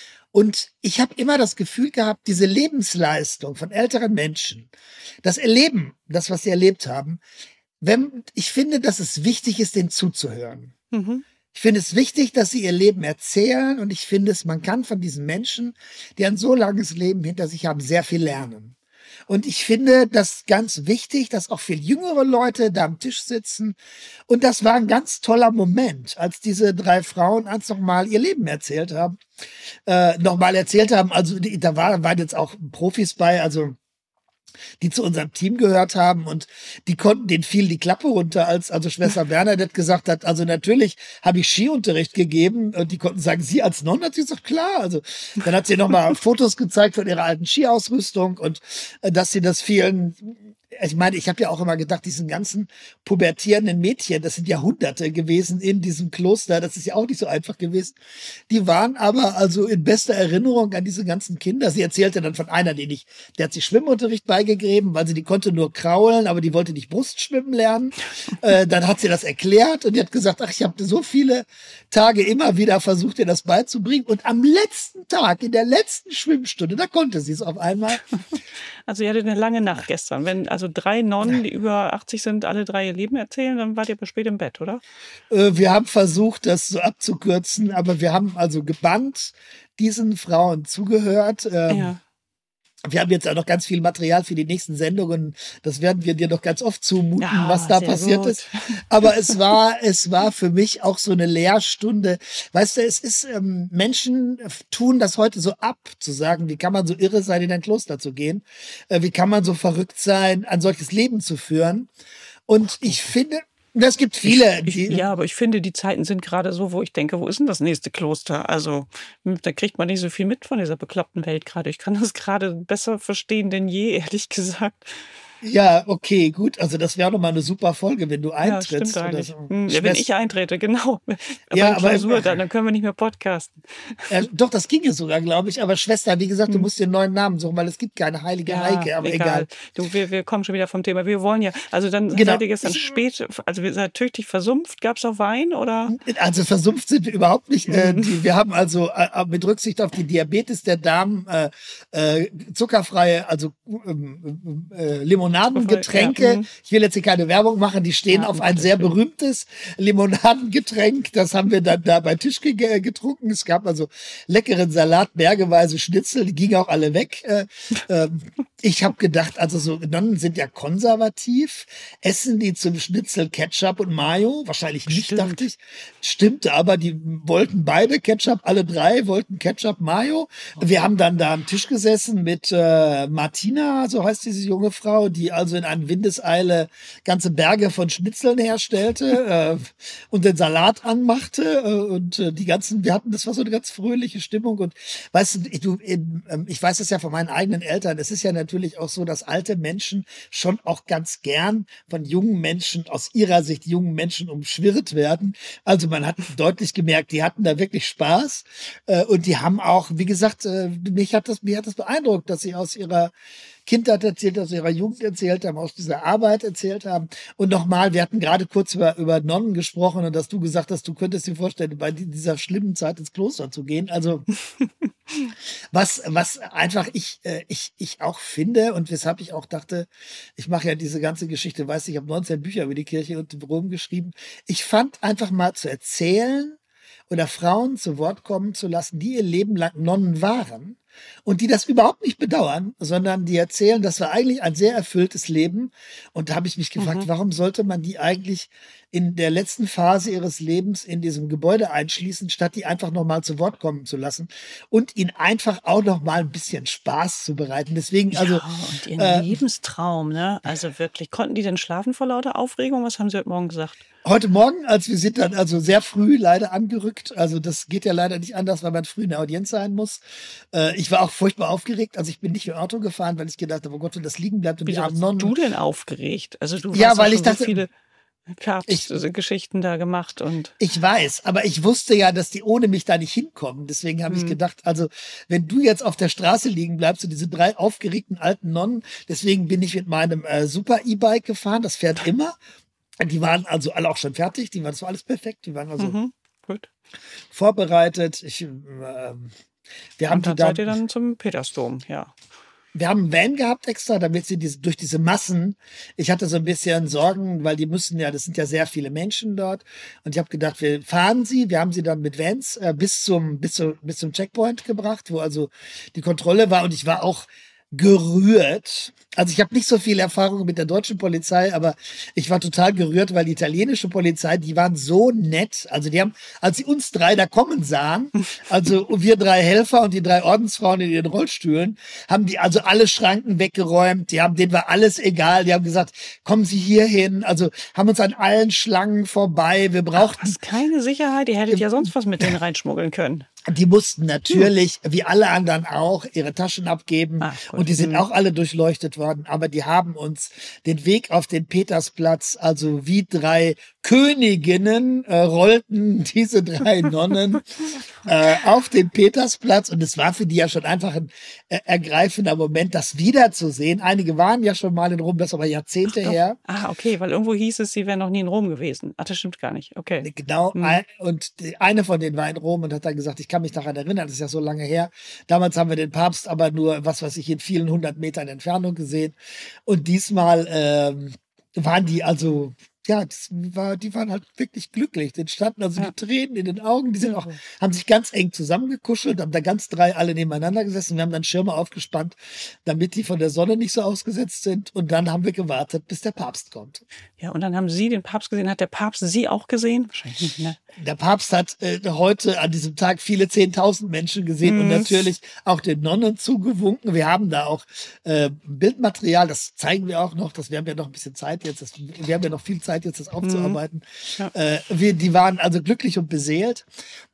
Und ich habe immer das Gefühl gehabt, diese Lebensleistung von älteren Menschen, das Erleben, das, was sie erlebt haben, wenn, ich finde, dass es wichtig ist, denen zuzuhören. Mhm. Ich finde es wichtig, dass sie ihr Leben erzählen. Und ich finde es, man kann von diesen Menschen, die ein so langes Leben hinter sich haben, sehr viel lernen. Und ich finde das ganz wichtig, dass auch viel jüngere Leute da am Tisch sitzen. Und das war ein ganz toller Moment, als diese drei Frauen uns nochmal ihr Leben erzählt haben. Äh, nochmal erzählt haben, also die, da waren, waren jetzt auch Profis bei, also die zu unserem Team gehört haben und die konnten, denen fiel die Klappe runter, als also Schwester Bernadette gesagt hat, also natürlich habe ich Skiunterricht gegeben und die konnten sagen, sie als Nonne, hat sie gesagt, klar, also dann hat sie nochmal Fotos gezeigt von ihrer alten Skiausrüstung und äh, dass sie das vielen, ich meine, ich habe ja auch immer gedacht, diesen ganzen pubertierenden Mädchen, das sind Jahrhunderte gewesen in diesem Kloster, das ist ja auch nicht so einfach gewesen. Die waren aber also in bester Erinnerung an diese ganzen Kinder. Sie erzählte dann von einer, die nicht, der hat sich Schwimmunterricht beigegeben, weil sie die konnte nur kraulen, aber die wollte nicht Brustschwimmen lernen. Äh, dann hat sie das erklärt und die hat gesagt, ach, ich habe so viele Tage immer wieder versucht, ihr das beizubringen. Und am letzten Tag, in der letzten Schwimmstunde, da konnte sie es auf einmal. Also ihr hattet eine lange Nacht gestern. Wenn also drei Nonnen, die über achtzig sind, alle drei ihr Leben erzählen, dann wart ihr aber spät im Bett, oder? Äh, wir haben versucht, das so abzukürzen, aber wir haben also gebannt diesen Frauen zugehört. Ähm, ja. Wir haben jetzt auch noch ganz viel Material für die nächsten Sendungen. Das werden wir dir noch ganz oft zumuten, ja, was da passiert gut. ist. Aber es war, es war für mich auch so eine Lehrstunde. Weißt du, es ist, ähm, Menschen tun das heute so ab, zu sagen, wie kann man so irre sein, in ein Kloster zu gehen? Äh, wie kann man so verrückt sein, ein solches Leben zu führen? Und ich finde, es gibt viele. Ich, ich, ja, aber ich finde, die Zeiten sind gerade so, wo ich denke, wo ist denn das nächste Kloster? Also, da kriegt man nicht so viel mit von dieser bekloppten Welt gerade. Ich kann das gerade besser verstehen denn je, ehrlich gesagt. Ja, okay, gut. Also das wäre doch mal eine super Folge, wenn du eintrittst. Ja, stimmt eigentlich. So. Hm, ja, wenn ich eintrete, genau. Aber ja, aber Klausur, dann, dann können wir nicht mehr podcasten. Äh, doch, das ginge sogar, glaube ich. Aber Schwester, wie gesagt, hm. du musst dir einen neuen Namen suchen, weil es gibt keine heilige ja, Heike. Aber egal. egal. Du, wir, wir kommen schon wieder vom Thema. Wir wollen ja, also dann genau. seid ihr gestern spät, also wir seid tüchtig versumpft. Gab es auch Wein oder? Also versumpft sind wir überhaupt nicht. Äh, die, wir haben also äh, mit Rücksicht auf die Diabetes der Damen äh, äh, zuckerfreie, also äh, Limonadengetränke. Ja. Ich will jetzt hier keine Werbung machen, die stehen ja, auf ein sehr schön. berühmtes Limonadengetränk. Das haben wir dann da bei Tisch ge- getrunken. Es gab also leckeren Salat, bergeweise Schnitzel, die gingen auch alle weg. Äh, äh, ich habe gedacht, also so Nonnen sind ja konservativ. Essen die zum Schnitzel Ketchup und Mayo? Wahrscheinlich nicht, Stimmt. dachte ich. Stimmte, aber die wollten beide Ketchup, alle drei wollten Ketchup, Mayo. Wir haben dann da am Tisch gesessen mit äh, Martina, so heißt diese junge Frau, die also in einem Windeseile ganze Berge von Schnitzeln herstellte äh, und den Salat anmachte äh, und äh, die ganzen, wir hatten, das war so eine ganz fröhliche Stimmung und weißt du, ich, du, in, ähm, ich weiß es ja von meinen eigenen Eltern, es ist ja natürlich auch so, dass alte Menschen schon auch ganz gern von jungen Menschen, aus ihrer Sicht jungen Menschen umschwirrt werden. Also man hat deutlich gemerkt, die hatten da wirklich Spaß äh, und die haben auch, wie gesagt, äh, mich hat das, mich hat das beeindruckt, dass sie aus ihrer Kindheit erzählt, aus ihrer Jugend erzählt haben, aus dieser Arbeit erzählt haben. Und nochmal, wir hatten gerade kurz über, über Nonnen gesprochen und dass du gesagt hast, du könntest dir vorstellen, bei dieser schlimmen Zeit ins Kloster zu gehen. Also Was, was einfach ich, äh, ich, ich auch finde und weshalb ich auch dachte, ich mache ja diese ganze Geschichte, weiß ich, ich habe neunzehn Bücher über die Kirche und Rom geschrieben. Ich fand einfach mal zu erzählen oder Frauen zu Wort kommen zu lassen, die ihr Leben lang Nonnen waren und die das überhaupt nicht bedauern, sondern die erzählen, das war eigentlich ein sehr erfülltes Leben. Und da habe ich mich gefragt, Mhm. warum sollte man die eigentlich in der letzten Phase ihres Lebens in diesem Gebäude einschließen, statt die einfach noch mal zu Wort kommen zu lassen und ihnen einfach auch noch mal ein bisschen Spaß zu bereiten. Deswegen, also Ja, und ihren äh, Lebenstraum, ne? Also wirklich, konnten die denn schlafen vor lauter Aufregung? Was haben Sie heute Morgen gesagt? heute Morgen, als wir sind dann also sehr früh leider angerückt, also das geht ja leider nicht anders, weil man früh in der Audienz sein muss. Äh, ich war auch furchtbar aufgeregt, also ich bin nicht mit Auto gefahren, weil ich gedacht habe, oh Gott, wenn das liegen bleibt und die Wieso armen hast Nonnen. du denn aufgeregt? Also du Ja, hast doch weil ich schon so dachte, viele ich, Papstgeschichten da gemacht und ich weiß, aber ich wusste ja, dass die ohne mich da nicht hinkommen. Deswegen habe ich hm. gedacht, also wenn du jetzt auf der Straße liegen bleibst und diese drei aufgeregten alten Nonnen, deswegen bin ich mit meinem äh, Super E-Bike gefahren, das fährt immer. Die waren also alle auch schon fertig, die waren, das war alles perfekt, die waren also Mhm, gut. vorbereitet. Ich, äh, wir haben Und die dann seid ihr dann, dann zum Petersdom, ja. wir haben einen Van gehabt extra, damit sie diese, durch diese Massen, ich hatte so ein bisschen Sorgen, weil die müssen ja, das sind ja sehr viele Menschen dort. Und ich habe gedacht, wir fahren sie, wir haben sie dann mit Vans äh, bis zum, bis zum, bis zum Checkpoint gebracht, wo also die Kontrolle war. Und ich war auch gerührt. Also ich habe nicht so viel Erfahrung mit der deutschen Polizei, aber ich war total gerührt, weil die italienische Polizei, die waren so nett. Also die haben, als sie uns drei da kommen sahen, also wir drei Helfer und die drei Ordensfrauen in ihren Rollstühlen, haben die also alle Schranken weggeräumt. Die haben, denen war alles egal. Die haben gesagt, kommen Sie hier hin. Also haben uns an allen Schlangen vorbei. Wir brauchten Ach, was, keine Sicherheit. Ihr hättet ja sonst was mit denen reinschmuggeln können. Die mussten natürlich, wie alle anderen auch, ihre Taschen abgeben. Ach, gut. Und die sind Mhm. auch alle durchleuchtet worden. Aber die haben uns den Weg auf den Petersplatz, also wie drei Königinnen, äh, rollten diese drei Nonnen äh, auf den Petersplatz. Und es war für die ja schon einfach ein äh, ergreifender Moment, das wiederzusehen. Einige waren ja schon mal in Rom, das ist aber Jahrzehnte Doch. her. Ah, okay, weil irgendwo hieß es, sie wären noch nie in Rom gewesen. Ach, das stimmt gar nicht. Okay. Genau, Hm. ein- und die, eine von denen war in Rom und hat dann gesagt, ich kann mich daran erinnern, das ist ja so lange her. Damals haben wir den Papst aber nur, was weiß ich, in vielen hundert Metern Entfernung gesehen. Und diesmal ähm, waren die also, ja, das war, die waren halt wirklich glücklich. Den standen also Ja. die Tränen in den Augen, die sind auch, haben sich ganz eng zusammengekuschelt, haben da ganz drei alle nebeneinander gesessen. Wir haben dann Schirme aufgespannt, damit die von der Sonne nicht so ausgesetzt sind. Und dann haben wir gewartet, bis der Papst kommt. Ja, und dann haben Sie den Papst gesehen. Hat der Papst Sie auch gesehen? Wahrscheinlich nicht, ne? Der Papst hat äh, heute an diesem Tag viele zehntausend Menschen gesehen und Mhm. natürlich auch den Nonnen zugewunken. Wir haben da auch äh, Bildmaterial, das zeigen wir auch noch. Das, wir haben ja noch ein bisschen Zeit jetzt. Das, wir haben ja noch viel Zeit jetzt, das aufzuarbeiten. Ja. Äh, wir, die waren also glücklich und beseelt.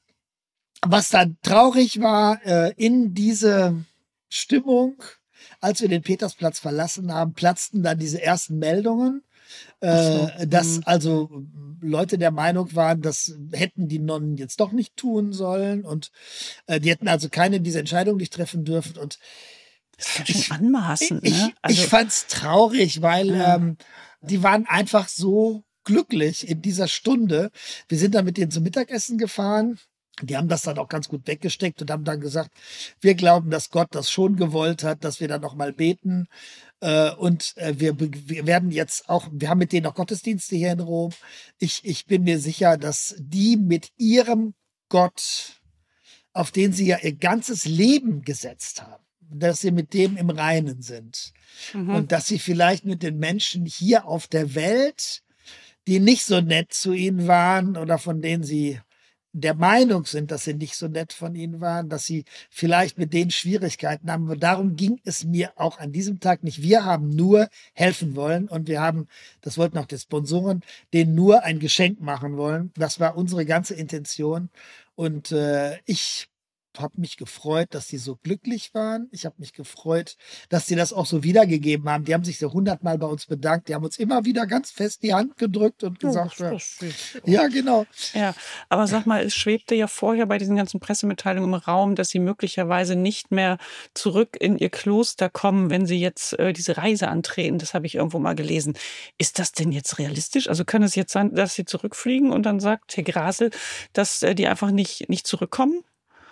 Was dann traurig war, äh, in diese Stimmung, als wir den Petersplatz verlassen haben, platzten dann diese ersten Meldungen. Äh, dass mhm. also Leute der Meinung waren, das hätten die Nonnen jetzt doch nicht tun sollen und äh, die hätten also keine diese Entscheidung nicht treffen dürfen und Das ist ganz schön anmaßend, ich, ne? ich fand's traurig, weil Ja. ähm, die waren einfach so glücklich in dieser Stunde. Wir sind dann mit denen zum Mittagessen gefahren. Die haben das dann auch ganz gut weggesteckt und haben dann gesagt, wir glauben, dass Gott das schon gewollt hat, dass wir dann noch mal beten. Äh, und äh, wir, be- wir werden jetzt auch, wir haben mit denen auch Gottesdienste hier in Rom. Ich, ich bin mir sicher, dass die mit ihrem Gott, auf den sie ja ihr ganzes Leben gesetzt haben, dass sie mit dem im Reinen sind. Mhm. Und dass sie vielleicht mit den Menschen hier auf der Welt, die nicht so nett zu ihnen waren oder von denen sie der Meinung sind, dass sie nicht so nett von ihnen waren, dass sie vielleicht mit denen Schwierigkeiten haben. Und darum ging es mir auch an diesem Tag nicht. Wir haben nur helfen wollen und wir haben, das wollten auch die Sponsoren, denen nur ein Geschenk machen wollen. Das war unsere ganze Intention. Und äh, ich habe mich gefreut, dass sie so glücklich waren. Ich habe mich gefreut, dass sie das auch so wiedergegeben haben. Die haben sich so hundertmal bei uns bedankt. Die haben uns immer wieder ganz fest die Hand gedrückt und gesagt, Ja, ja, das ist süß. ja, genau. Ja, aber sag mal, es schwebte ja vorher bei diesen ganzen Pressemitteilungen im Raum, dass sie möglicherweise nicht mehr zurück in ihr Kloster kommen, wenn sie jetzt äh, diese Reise antreten. Das habe ich irgendwo mal gelesen. Ist das denn jetzt realistisch? Also kann es jetzt sein, dass sie zurückfliegen und dann sagt Herr Grasel, dass äh, die einfach nicht, nicht zurückkommen?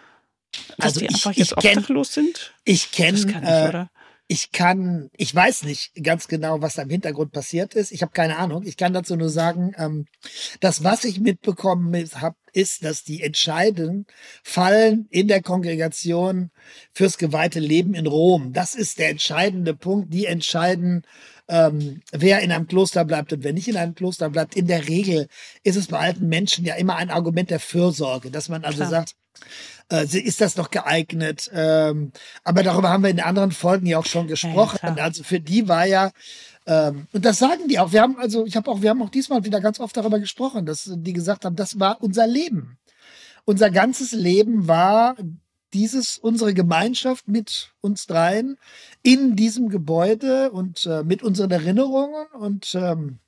Dass Also die ich, einfach ich jetzt kenn- obdachlos sind? Ich kenne, Das kann nicht, äh, oder? ich kann, ich weiß nicht ganz genau, was da im Hintergrund passiert ist. Ich habe keine Ahnung. Ich kann dazu nur sagen, ähm, das, was ich mitbekommen habe, ist, dass die Entscheidungen fallen in der Kongregation fürs geweihte Leben in Rom. Das ist der entscheidende Punkt. Die entscheiden, ähm, wer in einem Kloster bleibt und wer nicht in einem Kloster bleibt. In der Regel ist es bei alten Menschen ja immer ein Argument der Fürsorge, dass man also Klar. sagt, äh, ist das noch geeignet? Ähm, aber darüber haben wir in den anderen Folgen ja auch schon gesprochen. klar. Also für die war ja, ähm, und das sagen die auch. Wir haben also, ich habe auch, wir haben auch diesmal wieder ganz oft darüber gesprochen, dass die gesagt haben, das war unser Leben. Unser ganzes Leben war dieses, unsere Gemeinschaft mit uns dreien in diesem Gebäude und äh, mit unseren Erinnerungen und ähm,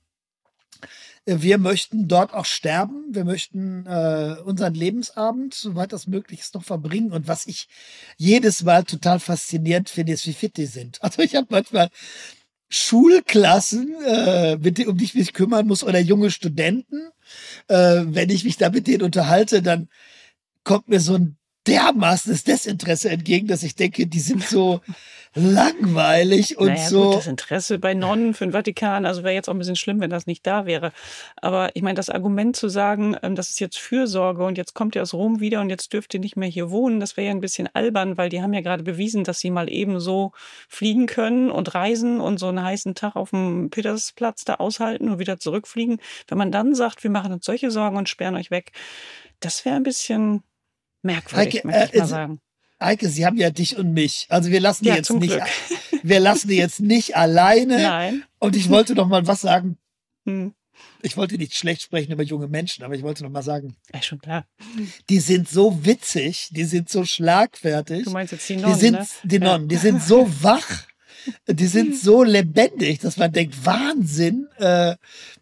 wir möchten dort auch sterben. Wir möchten äh, unseren Lebensabend, soweit das möglich ist, noch verbringen. Und was ich jedes Mal total faszinierend finde, ist, wie fit die sind. Also ich habe manchmal Schulklassen, äh, mit denen, um die ich mich kümmern muss, oder junge Studenten. Äh, wenn ich mich da mit denen unterhalte, dann kommt mir so ein dermaßenes Desinteresse entgegen, dass ich denke, die sind so langweilig und naja, so. Gut, das Interesse bei Nonnen für den Vatikan, also wäre jetzt auch ein bisschen schlimm, wenn das nicht da wäre. Aber ich meine, das Argument zu sagen, ähm, das ist jetzt Fürsorge und jetzt kommt ihr aus Rom wieder und jetzt dürft ihr nicht mehr hier wohnen, das wäre ja ein bisschen albern, weil die haben ja gerade bewiesen, dass sie mal eben so fliegen können und reisen und so einen heißen Tag auf dem Petersplatz da aushalten und wieder zurückfliegen. Wenn man dann sagt, wir machen uns solche Sorgen und sperren euch weg, das wäre ein bisschen merkwürdig, Heike, möchte ich äh, mal sagen. Eike, Sie haben ja dich und mich. Also wir lassen die Ja, jetzt zum nicht, Glück. wir lassen die jetzt nicht alleine. Nein. Und ich wollte noch mal was sagen. Hm. Ich wollte nicht schlecht sprechen über junge Menschen, aber ich wollte noch mal sagen, Ja, schon klar. die sind so witzig, die sind so schlagfertig. Du meinst jetzt die Die Nonnen, sind, ne? die Nonnen, die sind so wach, die sind so lebendig, dass man denkt, Wahnsinn, äh,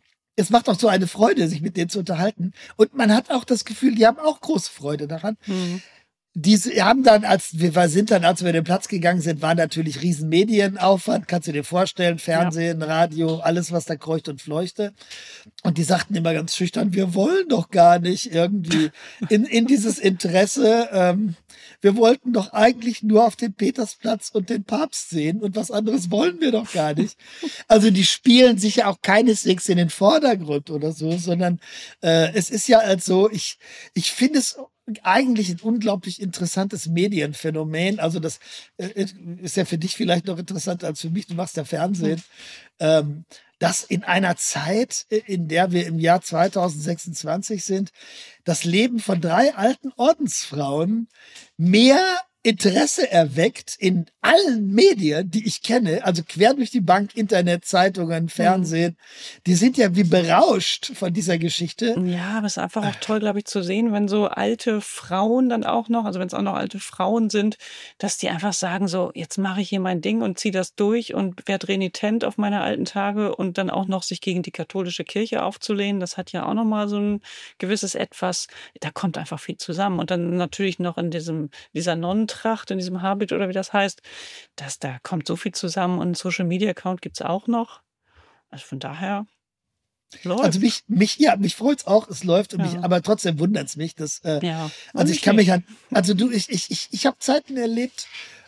es macht auch so eine Freude, sich mit denen zu unterhalten. Und man hat auch das Gefühl, die haben auch große Freude daran. Hm. Diese haben dann, als wir sind dann, als wir den Platz gegangen sind, war natürlich riesen Medienaufwand, kannst du dir vorstellen, Fernsehen, Radio, alles, was da kreucht und fleuchte. Und die sagten immer ganz schüchtern, wir wollen doch gar nicht irgendwie in, in dieses Interesse, ähm, wir wollten doch eigentlich nur auf den Petersplatz und den Papst sehen und was anderes wollen wir doch gar nicht. Also die spielen sich ja auch keineswegs in den Vordergrund oder so, sondern äh, es ist ja halt so, ich, ich finde es eigentlich ein unglaublich interessantes Medienphänomen. Also das äh, ist ja für dich vielleicht noch interessanter als für mich. Du machst ja Fernsehen. Ähm, dass in einer Zeit, in der wir im Jahr zweitausendsechsundzwanzig sind, das Leben von drei alten Ordensfrauen mehr Interesse erweckt in allen Medien, die ich kenne, also quer durch die Bank, Internet, Zeitungen, Fernsehen, die sind ja wie berauscht von dieser Geschichte. Ja, aber es ist einfach auch toll, glaube ich, zu sehen, wenn so alte Frauen dann auch noch, also wenn es auch noch alte Frauen sind, dass die einfach sagen so, jetzt mache ich hier mein Ding und ziehe das durch und werde renitent auf meine alten Tage und dann auch noch sich gegen die katholische Kirche aufzulehnen, das hat ja auch nochmal so ein gewisses Etwas, da kommt einfach viel zusammen. Und dann natürlich noch in diesem, dieser Nonnentracht, in diesem Habit oder wie das heißt, dass da kommt so viel zusammen und einen Social-Media-Account gibt es auch noch. Also von daher läuft. Also mich, mich, ja, mich freut's auch, es läuft, und Ja. mich, aber trotzdem wundert's mich, dass, äh, Ja, also ich kann mich an, also du, ich, ich, ich, ich habe Zeiten erlebt,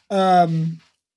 ähm,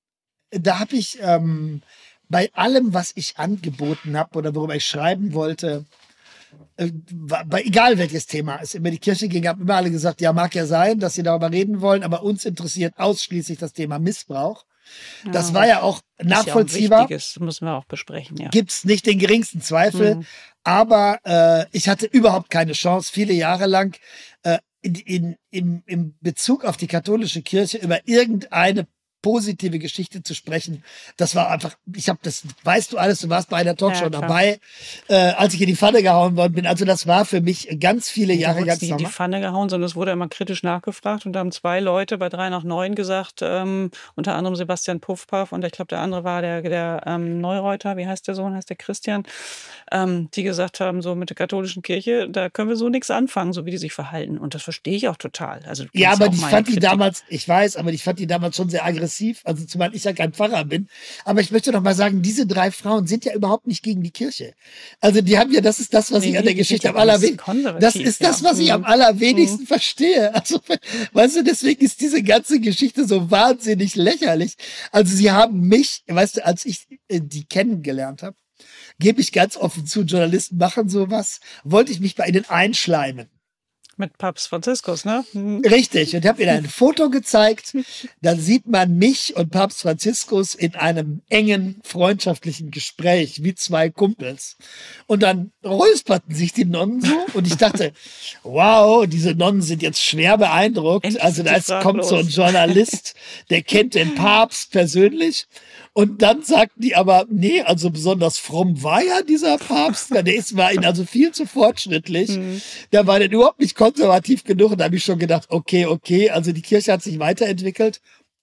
da habe ich ähm, bei allem, was ich angeboten habe oder worüber ich schreiben wollte, äh, bei egal welches Thema es immer die Kirche ging, haben immer alle gesagt, ja, mag ja sein, dass sie darüber reden wollen, aber uns interessiert ausschließlich das Thema Missbrauch. Das Ja. war ja auch Ist ja auch ein nachvollziehbar. wichtiges, müssen wir auch besprechen, ja. Gibt's nicht den geringsten Zweifel. Mhm. Aber äh, ich hatte überhaupt keine Chance, viele Jahre lang äh, in, in, im, im Bezug auf die katholische Kirche über irgendeine positive Geschichte zu sprechen. Das war einfach, ich habe das, weißt du alles, du warst bei einer Talkshow Ja, klar. dabei, äh, als ich in die Pfanne gehauen worden bin. Also das war für mich ganz viele Da Jahre wurde ganz nicht in die normal. Pfanne gehauen, sondern es wurde immer kritisch nachgefragt und da haben zwei Leute bei drei nach neun gesagt, ähm, unter anderem Sebastian Puffpaff und ich glaube der andere war der, der ähm, Neureuter, wie heißt der Sohn, heißt der Christian, ähm, die gesagt haben, so mit der katholischen Kirche, da können wir so nichts anfangen, so wie die sich verhalten und das verstehe ich auch total. Also du Ja, kennst aber auch ich meine fand die Kritik. damals, ich weiß, aber ich fand die damals schon sehr aggressiv. progressiv, also zumal ich ja kein Pfarrer bin. Aber ich möchte noch mal sagen, diese drei Frauen sind ja überhaupt nicht gegen die Kirche. Also die haben ja, das ist das, was Nee, ich an die- der die Geschichte sind am ja allerwenigsten, konservativ, das ist das, ja. was ich am Mhm. allerwenigsten verstehe. Also, weißt du, deswegen ist diese ganze Geschichte so wahnsinnig lächerlich. Also sie haben mich, weißt du, als ich äh, die kennengelernt habe, gebe ich ganz offen zu, Journalisten machen sowas, wollte ich mich bei ihnen einschleimen. Mit Papst Franziskus, ne? Mhm. Richtig. Und ich habe ihnen ein Foto gezeigt. Dann sieht man mich und Papst Franziskus in einem engen, freundschaftlichen Gespräch, wie zwei Kumpels. Und dann räusperten sich die Nonnen so. Und ich dachte, wow, diese Nonnen sind jetzt schwer beeindruckt. Endlich Also sind da sie ist, kommt so ein fraglos. Journalist, der kennt den Papst persönlich. Und dann sagten die aber, nee, also besonders fromm war ja dieser Papst. Der ist, war ihnen also viel zu fortschrittlich. Mhm. Der war denn überhaupt nicht konservativ genug. Und da habe ich schon gedacht, okay, okay, also die Kirche hat sich weiterentwickelt.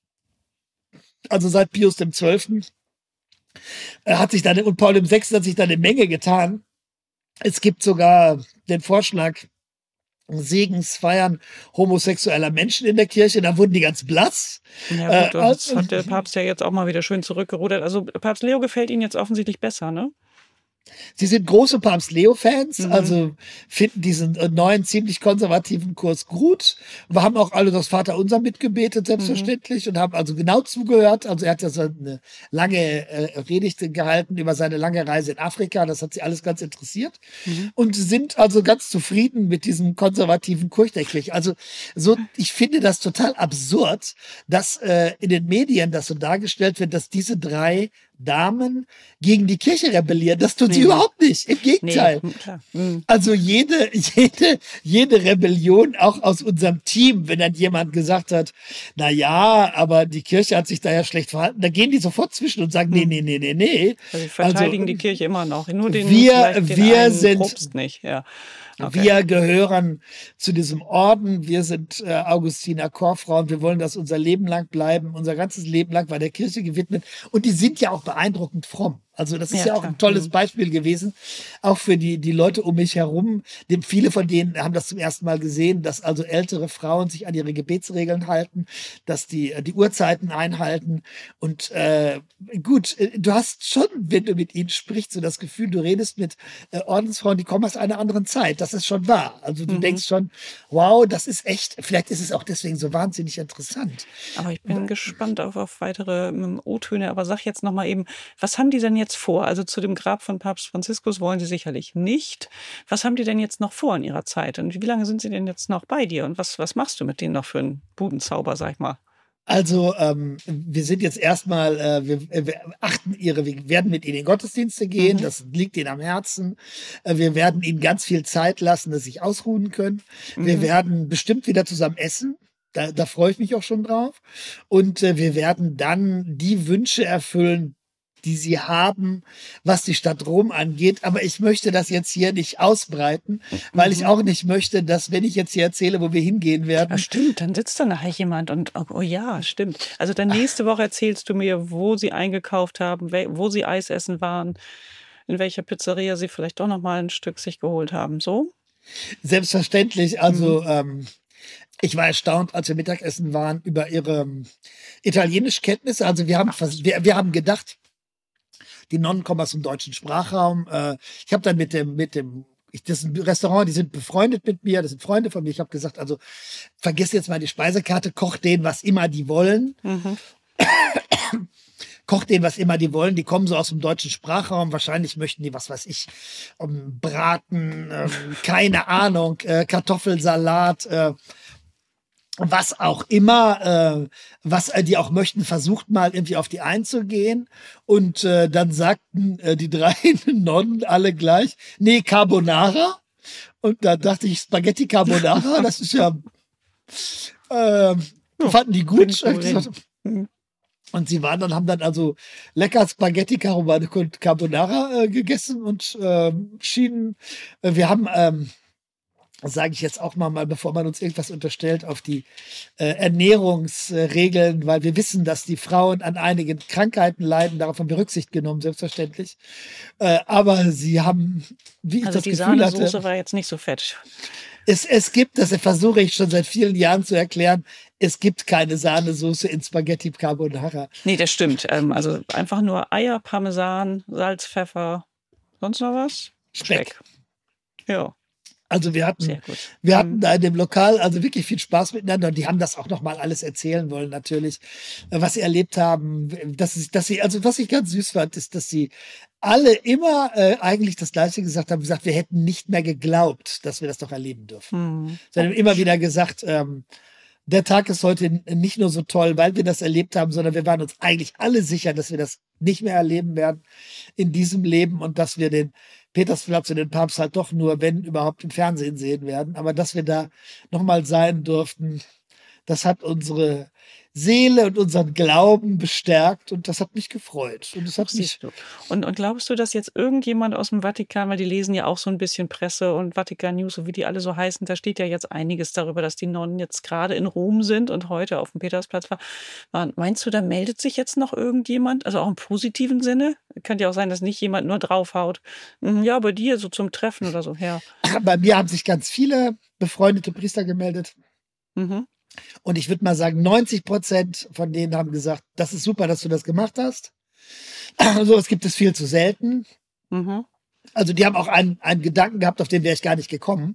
Also seit Pius dem Zwölften äh, hat sich dann, und Paul dem Sechsten hat sich dann eine Menge getan. Es gibt sogar den Vorschlag, Segensfeiern homosexueller Menschen in der Kirche, da wurden die ganz blass. Ja gut, Äh, das also- hat der Papst ja jetzt auch mal wieder schön zurückgerudert. Also Papst Leo gefällt Ihnen jetzt offensichtlich besser, ne? Sie sind große Papst Leo-Fans, Mhm. also finden diesen äh, neuen, ziemlich konservativen Kurs gut. Wir haben auch alle das Vaterunser mitgebetet, selbstverständlich, und haben also genau zugehört. Also er hat ja so eine lange äh, Predigt gehalten über seine lange Reise in Afrika. Das hat sie alles ganz interessiert. Mhm. Und sind also ganz zufrieden mit diesem konservativen Kurs der Kirche. Also so, ich finde das total absurd, dass äh, in den Medien das so dargestellt wird, dass diese drei Damen gegen die Kirche rebellieren. Das tut sie Nee. überhaupt nicht. Im Gegenteil. Nee, klar. Mhm. Also jede, jede, jede Rebellion auch aus unserem Team, wenn dann jemand gesagt hat, na ja, aber die Kirche hat sich da ja schlecht verhalten, da gehen die sofort zwischen und sagen, nee, nee, nee, nee, nee. Also sie verteidigen Also, die Kirche immer noch. Nur den, wir- vielleicht den wir einen sind- Propst nicht, ja. Okay. Wir gehören zu diesem Orden. Wir sind äh, Augustiner Chorfrauen. Wir wollen das unser Leben lang bleiben. Unser ganzes Leben lang war der Kirche gewidmet. Und die sind ja auch beeindruckend fromm. Also das ist ja, Ja, auch klar. ein tolles Mhm. Beispiel gewesen. Auch für die, die Leute um mich herum. Dem, viele von denen haben das zum ersten Mal gesehen, dass also ältere Frauen sich an ihre Gebetsregeln halten, dass die äh, die Uhrzeiten einhalten. Und äh, gut, äh, du hast schon, wenn du mit ihnen sprichst, so das Gefühl, du redest mit äh, Ordensfrauen, die kommen aus einer anderen Zeit. Das ist schon wahr. Also du Mhm. denkst schon, wow, das ist echt, vielleicht ist es auch deswegen so wahnsinnig interessant. Aber ich bin gespannt auf, auf weitere ähm, O-Töne. Aber sag jetzt noch mal eben, was haben die denn jetzt vor? Also zu dem Grab von Papst Franziskus wollen sie sicherlich nicht. Was haben die denn jetzt noch vor in ihrer Zeit? Und wie lange sind sie denn jetzt noch bei dir? Und was, was machst du mit denen noch für einen Budenzauber, sag ich mal? Also ähm, wir sind jetzt erstmal, äh, wir, äh, wir achten ihre, wir werden mit ihnen in Gottesdienste gehen, Mhm. das liegt ihnen am Herzen. Äh, wir werden ihnen ganz viel Zeit lassen, dass sie sich ausruhen können. Wir Mhm. werden bestimmt wieder zusammen essen. Da, da freue ich mich auch schon drauf. Und äh, wir werden dann die Wünsche erfüllen, die sie haben, was die Stadt Rom angeht. Aber ich möchte das jetzt hier nicht ausbreiten, weil ich Mhm. auch nicht möchte, dass, wenn ich jetzt hier erzähle, wo wir hingehen werden, Ja, stimmt, dann sitzt da nachher jemand und, oh, oh ja, stimmt. Also dann nächste Woche erzählst du mir, wo sie eingekauft haben, wel- wo sie Eis essen waren, in welcher Pizzeria sie vielleicht doch noch mal ein Stück sich geholt haben. So? selbstverständlich, also ähm, ich war erstaunt, als wir Mittagessen waren, über ihre ähm, Italienischkenntnisse. Also wir haben, vers- wir, wir haben gedacht, die Nonnen kommen aus dem deutschen Sprachraum. Äh, ich habe dann mit dem, mit dem, ich, das ist ein Restaurant, die sind befreundet mit mir, das sind Freunde von mir. Ich habe gesagt, also vergiss jetzt mal die Speisekarte, koch denen, was immer die wollen. Mhm. Koch denen, was immer die wollen. Die kommen so aus dem deutschen Sprachraum. Wahrscheinlich möchten die, was weiß ich, ähm, Braten, ähm, keine Ahnung, äh, Kartoffelsalat, äh, was auch immer, äh, was äh, die auch möchten, versucht mal irgendwie auf die einzugehen. Und äh, dann sagten äh, die drei Nonnen alle gleich, nee, Carbonara. Und da dachte ich, Spaghetti Carbonara, das ist ja, äh, fanden die gut. find ich gut. Mhm. Und sie waren dann, haben dann also lecker Spaghetti Carbonara äh, gegessen und äh, schienen, äh, wir haben, ähm, das sage ich jetzt auch mal, mal, bevor man uns irgendwas unterstellt, auf die äh, Ernährungsregeln, weil wir wissen, dass die Frauen an einigen Krankheiten leiden, darauf haben wir Rücksicht genommen, selbstverständlich. Äh, aber sie haben, wie ich Also das die Gefühl Sahnesoße hatte, war jetzt nicht so fett. es, es gibt, das versuche ich schon seit vielen Jahren zu erklären, es gibt keine Sahnesoße in Spaghetti Carbonara. Nee, das stimmt. Ähm, also einfach nur Eier, Parmesan, Salz, Pfeffer, sonst noch was? Speck. Ja. Also wir hatten, Sehr gut. wir hatten da in dem Lokal also wirklich viel Spaß miteinander und die haben das auch nochmal alles erzählen wollen natürlich, äh, was sie erlebt haben. Dass sie, dass sie, also was ich ganz süß fand, ist, dass sie alle immer äh, eigentlich das Gleiche gesagt haben, gesagt, wir hätten nicht mehr geglaubt, dass wir das doch erleben dürfen. Hm. Sie haben immer wieder gesagt, ähm, der Tag ist heute nicht nur so toll, weil wir das erlebt haben, sondern wir waren uns eigentlich alle sicher, dass wir das nicht mehr erleben werden in diesem Leben und dass wir den Petersplatz und den Papst halt doch nur, wenn überhaupt, im Fernsehen sehen werden. Aber dass wir da nochmal sein durften, das hat unsere Seele und unseren Glauben bestärkt und das hat mich gefreut. Und das hat mich. Und, und glaubst du, dass jetzt irgendjemand aus dem Vatikan, weil die lesen ja auch so ein bisschen Presse und Vatikan News, so wie die alle so heißen, da steht ja jetzt einiges darüber, dass die Nonnen jetzt gerade in Rom sind und heute auf dem Petersplatz waren. Meinst du, da meldet sich jetzt noch irgendjemand? Also auch im positiven Sinne? Könnte ja auch sein, dass nicht jemand nur draufhaut. Ja, bei dir so zum Treffen oder so, ja. Bei mir haben sich ganz viele befreundete Priester gemeldet. Mhm. Und ich würde mal sagen, neunzig Prozent von denen haben gesagt, das ist super, dass du das gemacht hast. So, es gibt es viel zu selten. Mhm. Also die haben auch einen, einen Gedanken gehabt, auf den wäre ich gar nicht gekommen.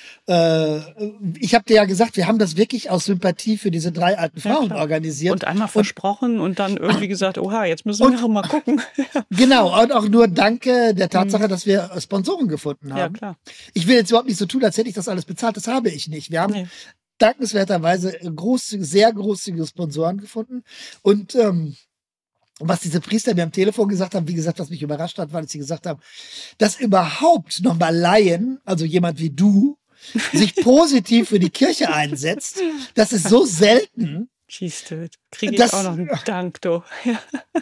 Äh, ich habe dir ja gesagt, wir haben das wirklich aus Sympathie für diese drei alten Frauen ja, organisiert. Und einmal versprochen und, und dann irgendwie gesagt, oha, jetzt müssen wir auch mal gucken. Genau, und auch nur danke der Tatsache, dass wir Sponsoren gefunden haben. Ja, klar. Ich will jetzt überhaupt nicht so tun, als hätte ich das alles bezahlt. Das habe ich nicht. Wir haben nee. dankenswerterweise großzügige, sehr großzügige Sponsoren gefunden. Und ähm, was diese Priester mir am Telefon gesagt haben, wie gesagt, was mich überrascht hat, war, dass sie gesagt haben, dass überhaupt nochmal Laien, also jemand wie du, sich positiv für die Kirche einsetzt. Das ist so selten. Schießt du, kriege ich das, auch noch einen Dank, du. Ja.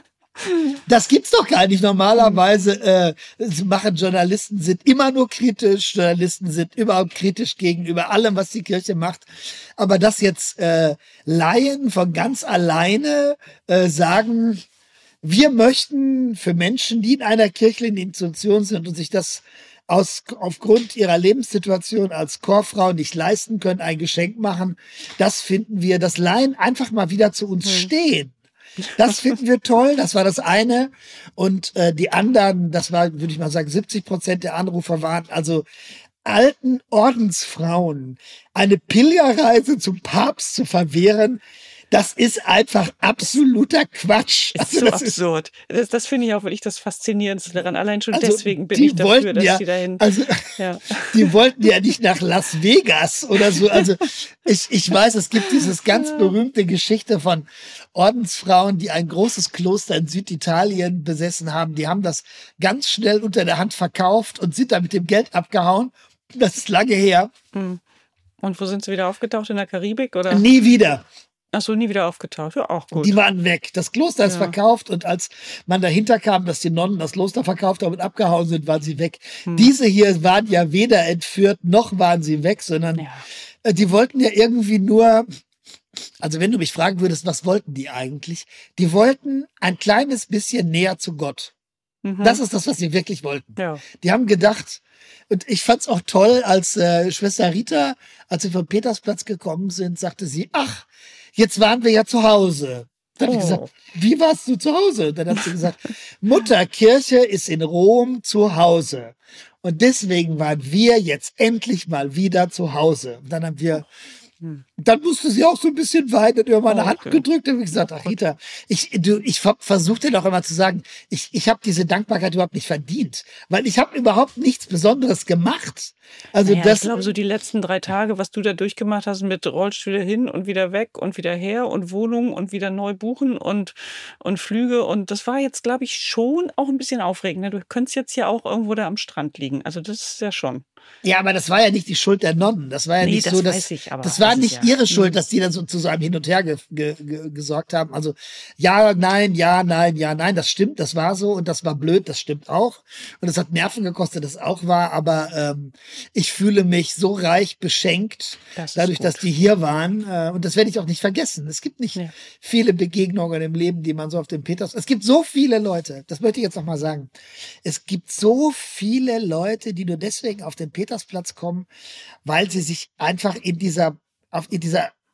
Das gibt's doch gar nicht. Normalerweise äh, machen Journalisten sind immer nur kritisch. Journalisten sind überhaupt kritisch gegenüber allem, was die Kirche macht. Aber dass jetzt äh, Laien von ganz alleine äh, sagen, wir möchten für Menschen, die in einer kirchlichen Institution sind und sich das aus, aufgrund ihrer Lebenssituation als Chorfrau nicht leisten können, ein Geschenk machen, das finden wir, dass Laien einfach mal wieder zu uns hm. stehen. Das finden wir toll, das war das eine. Und äh, die anderen, das war, würde ich mal sagen, siebzig Prozent der Anrufer waren also alten Ordensfrauen eine Pilgerreise zum Papst zu verwehren. Das ist einfach absoluter Quatsch. Ist also so das absurd. Ist das das finde ich auch wirklich das Faszinierendste daran. Allein schon also deswegen bin ich dafür, dass ja, die dahin... Also, ja. Die wollten ja nicht nach Las Vegas oder so. Also ich, ich weiß, es gibt dieses ganz berühmte Geschichte von Ordensfrauen, die ein großes Kloster in Süditalien besessen haben. Die haben das ganz schnell unter der Hand verkauft und sind dann mit dem Geld abgehauen. Das ist lange her. Und wo sind sie wieder aufgetaucht? In der Karibik? Oder? Nie wieder. Ach so, nie wieder aufgetaucht. Ja, auch gut. Die waren weg. Das Kloster ist ja. verkauft und als man dahinter kam, dass die Nonnen das Kloster verkauft haben und abgehauen sind, waren sie weg. Hm. Diese hier waren ja weder entführt, noch waren sie weg, sondern ja. äh, die wollten ja irgendwie nur, also wenn du mich fragen würdest, was wollten die eigentlich? Die wollten ein kleines bisschen näher zu Gott. Mhm. Das ist das, was sie wirklich wollten. Ja. Die haben gedacht, und ich fand's auch toll, als äh, Schwester Rita, als sie vom Petersplatz gekommen sind, sagte sie, ach, jetzt waren wir ja zu Hause. Dann habe ich gesagt, wie warst du zu Hause? Dann hat sie gesagt, Mutter, Kirche ist in Rom zu Hause. Und deswegen waren wir jetzt endlich mal wieder zu Hause. Und dann haben wir, dann musste sie auch so ein bisschen weinen und über meine okay. Hand gedrückt und ich gesagt, ach Rita, ich, du, ich versuche dir doch immer zu sagen, ich, ich habe diese Dankbarkeit überhaupt nicht verdient, weil ich habe überhaupt nichts Besonderes gemacht. Also naja, das, ich glaube, so die letzten drei Tage, was du da durchgemacht hast mit Rollstühle hin und wieder weg und wieder her und Wohnungen und wieder neu buchen und, und Flüge und das war jetzt, glaube ich, schon auch ein bisschen aufregend. Du könntest jetzt ja auch irgendwo da am Strand liegen. Also das ist ja schon. Ja, aber das war ja nicht die Schuld der Nonnen. Das war ja nee, nicht das so, dass weiß ich, aber das war nicht ja. ihre Schuld, dass die dann so zu so einem Hin und Her ge, ge, ge, gesorgt haben. Also ja, nein, ja, nein, ja, nein, das stimmt, das war so und das war blöd, das stimmt auch. Und das hat Nerven gekostet, das auch war, aber ähm, ich fühle mich so reich beschenkt, das dadurch, gut. dass die hier waren. Äh, und das werde ich auch nicht vergessen. Es gibt nicht ja. viele Begegnungen im Leben, die man so auf dem Peters... Es gibt so viele Leute, das möchte ich jetzt noch mal sagen. Es gibt so viele Leute, die nur deswegen auf den Petersplatz kommen, weil sie sich einfach in dieser, auf, in dieser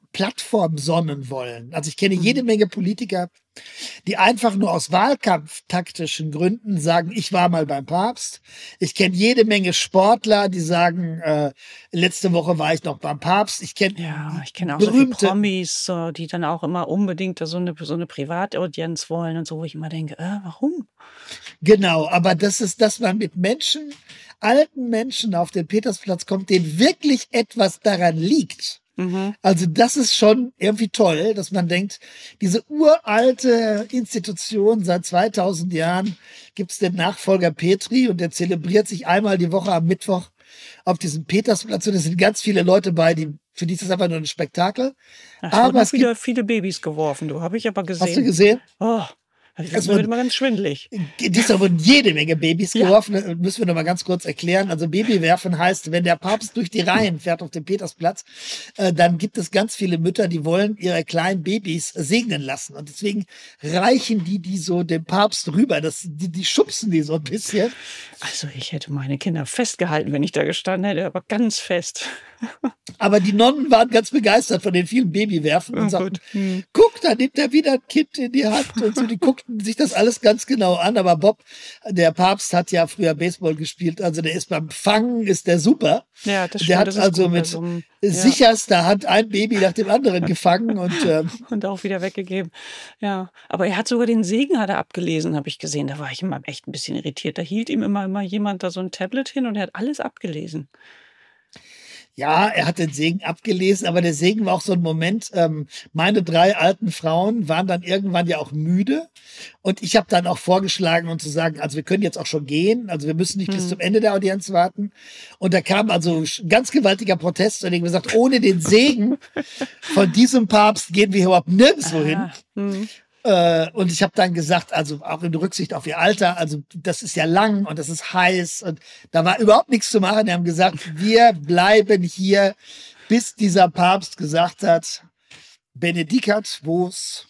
Plattform sonnen wollen. Also ich kenne jede Menge Politiker, die einfach nur aus wahlkampftaktischen Gründen sagen, ich war mal beim Papst. Ich kenne jede Menge Sportler, die sagen, äh, letzte Woche war ich noch beim Papst. Ich kenne ja, ich kenne auch so viele Promis, so, die dann auch immer unbedingt so eine, so eine Privataudienz wollen und so, wo ich immer denke, äh, warum? Genau, aber das ist, dass man mit Menschen, alten Menschen auf den Petersplatz kommt, denen wirklich etwas daran liegt. Mhm. Also das ist schon irgendwie toll, dass man denkt, diese uralte Institution, seit zweitausend Jahren gibt es den Nachfolger Petri und der zelebriert sich einmal die Woche am Mittwoch auf diesem Petersplatz und es sind ganz viele Leute bei, die, für die ist das einfach nur ein Spektakel. Ach, aber es wieder viele Babys geworfen, du, habe ich aber gesehen. Hast du gesehen? Oh. Das wird immer ganz schwindelig. Diesmal wurden jede Menge Babys ja. geworfen. Das müssen wir noch mal ganz kurz erklären. Also Babywerfen heißt, wenn der Papst durch die Reihen fährt auf dem Petersplatz, äh, dann gibt es ganz viele Mütter, die wollen ihre kleinen Babys segnen lassen. Und deswegen reichen die die so dem Papst rüber. Das, die, die schubsen die so ein bisschen. Also ich hätte meine Kinder festgehalten, wenn ich da gestanden hätte, aber ganz fest. Aber die Nonnen waren ganz begeistert von den vielen Babywerfen und oh, sagten, hm. guck, da nimmt er wieder ein Kind in die Hand. Und so, die guckten sich das alles ganz genau an. Aber Bob, der Papst, hat ja früher Baseball gespielt. Also der ist beim Fangen, ist der super. Ja, das stimmt. Der hat das also gut, mit also, sicherster Hand ein Baby nach dem anderen gefangen. Und, ähm, und auch wieder weggegeben. Ja, aber er hat sogar den Segen hat er abgelesen, habe ich gesehen. Da war ich immer echt ein bisschen irritiert. Da hielt ihm immer, immer jemand da so ein Tablet hin und er hat alles abgelesen. Ja, er hat den Segen abgelesen, aber der Segen war auch so ein Moment. Ähm, meine drei alten Frauen waren dann irgendwann ja auch müde und ich habe dann auch vorgeschlagen, um zu sagen, also wir können jetzt auch schon gehen, also wir müssen nicht hm. bis zum Ende der Audienz warten. Und da kam also ganz gewaltiger Protest und ich habe gesagt, ohne den Segen von diesem Papst gehen wir überhaupt nirgendwo hin. Hm. Und ich habe dann gesagt, also auch in Rücksicht auf ihr Alter, also das ist ja lang und das ist heiß und da war überhaupt nichts zu machen. Die haben gesagt, wir bleiben hier, bis dieser Papst gesagt hat, Benedicat vos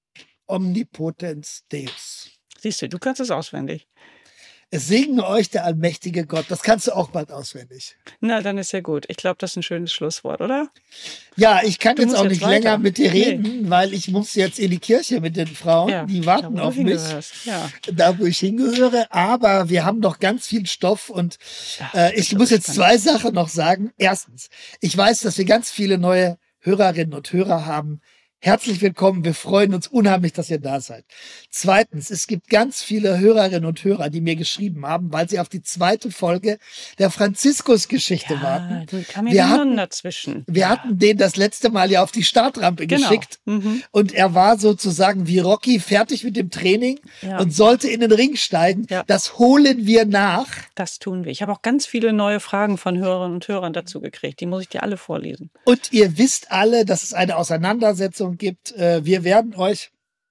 omnipotens Deus. Siehst du, du kannst es auswendig. Es segne euch der allmächtige Gott. Das kannst du auch bald auswendig. Na, dann ist ja gut. Ich glaube, das ist ein schönes Schlusswort, oder? Ja, ich kann du jetzt auch jetzt nicht weiter. länger mit dir reden, nee. weil ich muss jetzt in die Kirche mit den Frauen. Ja, die warten da, auf mich. Ja. Da, wo ich hingehöre. Aber wir haben noch ganz viel Stoff und äh, ich muss jetzt zwei Sachen noch sagen. Erstens, ich weiß, dass wir ganz viele neue Hörerinnen und Hörer haben. Herzlich willkommen, wir freuen uns unheimlich, dass ihr da seid. Zweitens, es gibt ganz viele Hörerinnen und Hörer, die mir geschrieben haben, weil sie auf die zweite Folge der Franziskus-Geschichte ja, warten. Du kam wir hatten, hatten, dazwischen. Wir ja. hatten den das letzte Mal ja auf die Startrampe genau. geschickt mhm. und er war sozusagen wie Rocky fertig mit dem Training ja. und sollte in den Ring steigen. Ja. Das holen wir nach. Das tun wir. Ich habe auch ganz viele neue Fragen von Hörerinnen und Hörern dazu gekriegt. Die muss ich dir alle vorlesen. Und ihr wisst alle, dass es eine Auseinandersetzung gibt. Wir werden euch,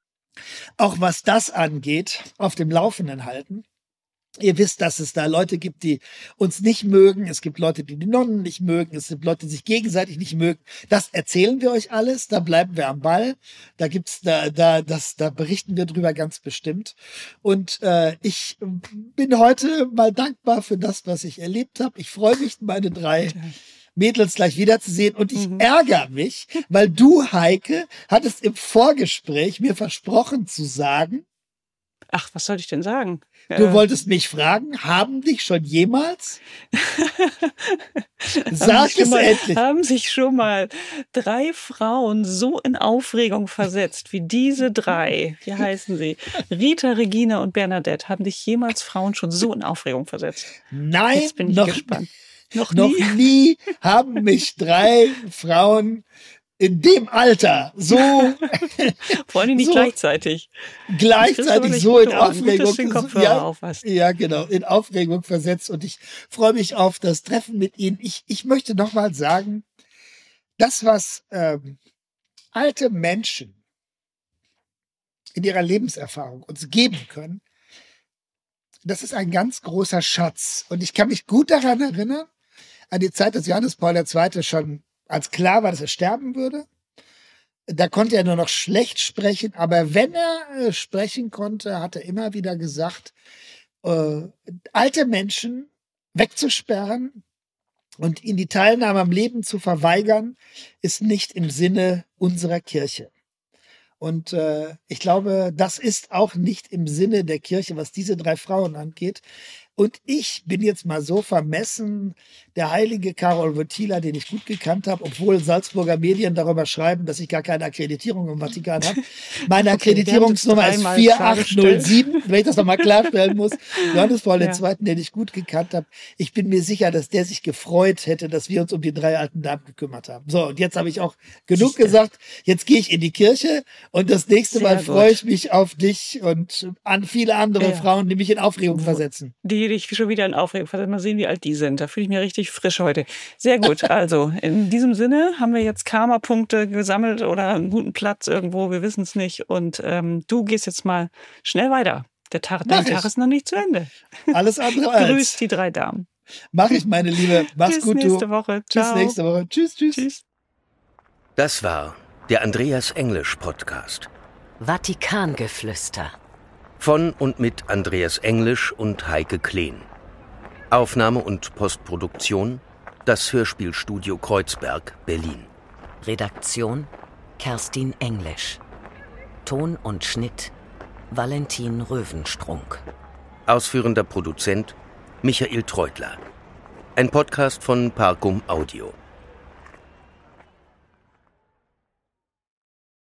auch was das angeht, auf dem Laufenden halten. Ihr wisst, dass es da Leute gibt, die uns nicht mögen. Es gibt Leute, die die Nonnen nicht mögen. Es gibt Leute, die sich gegenseitig nicht mögen. Das erzählen wir euch alles. Da bleiben wir am Ball. Da gibt's, da, da, das, da berichten wir drüber ganz bestimmt. Und äh, ich bin heute mal dankbar für das, was ich erlebt habe. Ich freue mich, meine drei Mädels gleich wiederzusehen. Und ich mhm. ärgere mich, weil du, Heike, hattest im Vorgespräch mir versprochen zu sagen, ach, was soll ich denn sagen? Du äh, wolltest mich fragen, haben dich schon jemals? Sag es mal, endlich. Haben sich schon mal drei Frauen so in Aufregung versetzt wie diese drei? Wie heißen sie? Rita, Regina und Bernadette. Haben dich jemals Frauen schon so in Aufregung versetzt? Nein, jetzt bin ich noch, gespannt. Noch nie? Noch nie haben mich drei Frauen in dem Alter so vor allem nicht so gleichzeitig gleichzeitig so in Aufregung gut, ja, auf ja genau in Aufregung versetzt und ich freue mich auf das Treffen mit Ihnen. Ich ich möchte noch mal sagen, das was ähm, alte Menschen in ihrer Lebenserfahrung uns geben können, das ist ein ganz großer Schatz und ich kann mich gut daran erinnern an die Zeit, dass Johannes Paul der Zweite schon als klar war, dass er sterben würde. Da konnte er nur noch schlecht sprechen, aber wenn er äh, sprechen konnte, hat er immer wieder gesagt, äh, alte Menschen wegzusperren, Und ihnen die Teilnahme am Leben zu verweigern, ist nicht im Sinne unserer Kirche. Und äh, ich glaube, das ist auch nicht im Sinne der Kirche, was diese drei Frauen angeht. Und ich bin jetzt mal so vermessen, der heilige Karol Wojtyla, den ich gut gekannt habe, obwohl Salzburger Medien darüber schreiben, dass ich gar keine Akkreditierung im Vatikan habe. Meine okay, Akkreditierungsnummer ist vier acht null sieben, wenn ich das nochmal klarstellen muss. Johannes Paul ja. der Zweite, den ich gut gekannt habe. Ich bin mir sicher, dass der sich gefreut hätte, dass wir uns um die drei alten Damen gekümmert haben. So, und jetzt habe ich auch genug Siehste. gesagt. Jetzt gehe ich in die Kirche und das nächste Sehr Mal freue ich mich auf dich und an viele andere ja. Frauen, die mich in Aufregung versetzen. Die dich schon wieder in Aufregung versetzen. Mal sehen, wie alt die sind. Da fühle ich mich richtig frisch heute. Sehr gut. Also, in diesem Sinne haben wir jetzt Karma-Punkte gesammelt oder einen guten Platz irgendwo. Wir wissen es nicht. Und ähm, du gehst jetzt mal schnell weiter. Der Tag, dein Tag ist noch nicht zu Ende. Alles andere als. Grüß die drei Damen. Mach ich, meine Liebe. Mach's Bis gut, nächste du. Woche. Ciao. Bis nächste Woche. Tschüss, tschüss. Tschüss. Das war der Andreas Englisch Podcast. Vatikangeflüster. Von und mit Andreas Englisch und Heike Kleen. Aufnahme und Postproduktion, das Hörspielstudio Kreuzberg, Berlin. Redaktion, Kerstin Englisch. Ton und Schnitt, Valentin Röwenstrunk. Ausführender Produzent, Michael Treutler. Ein Podcast von Parcum Audio.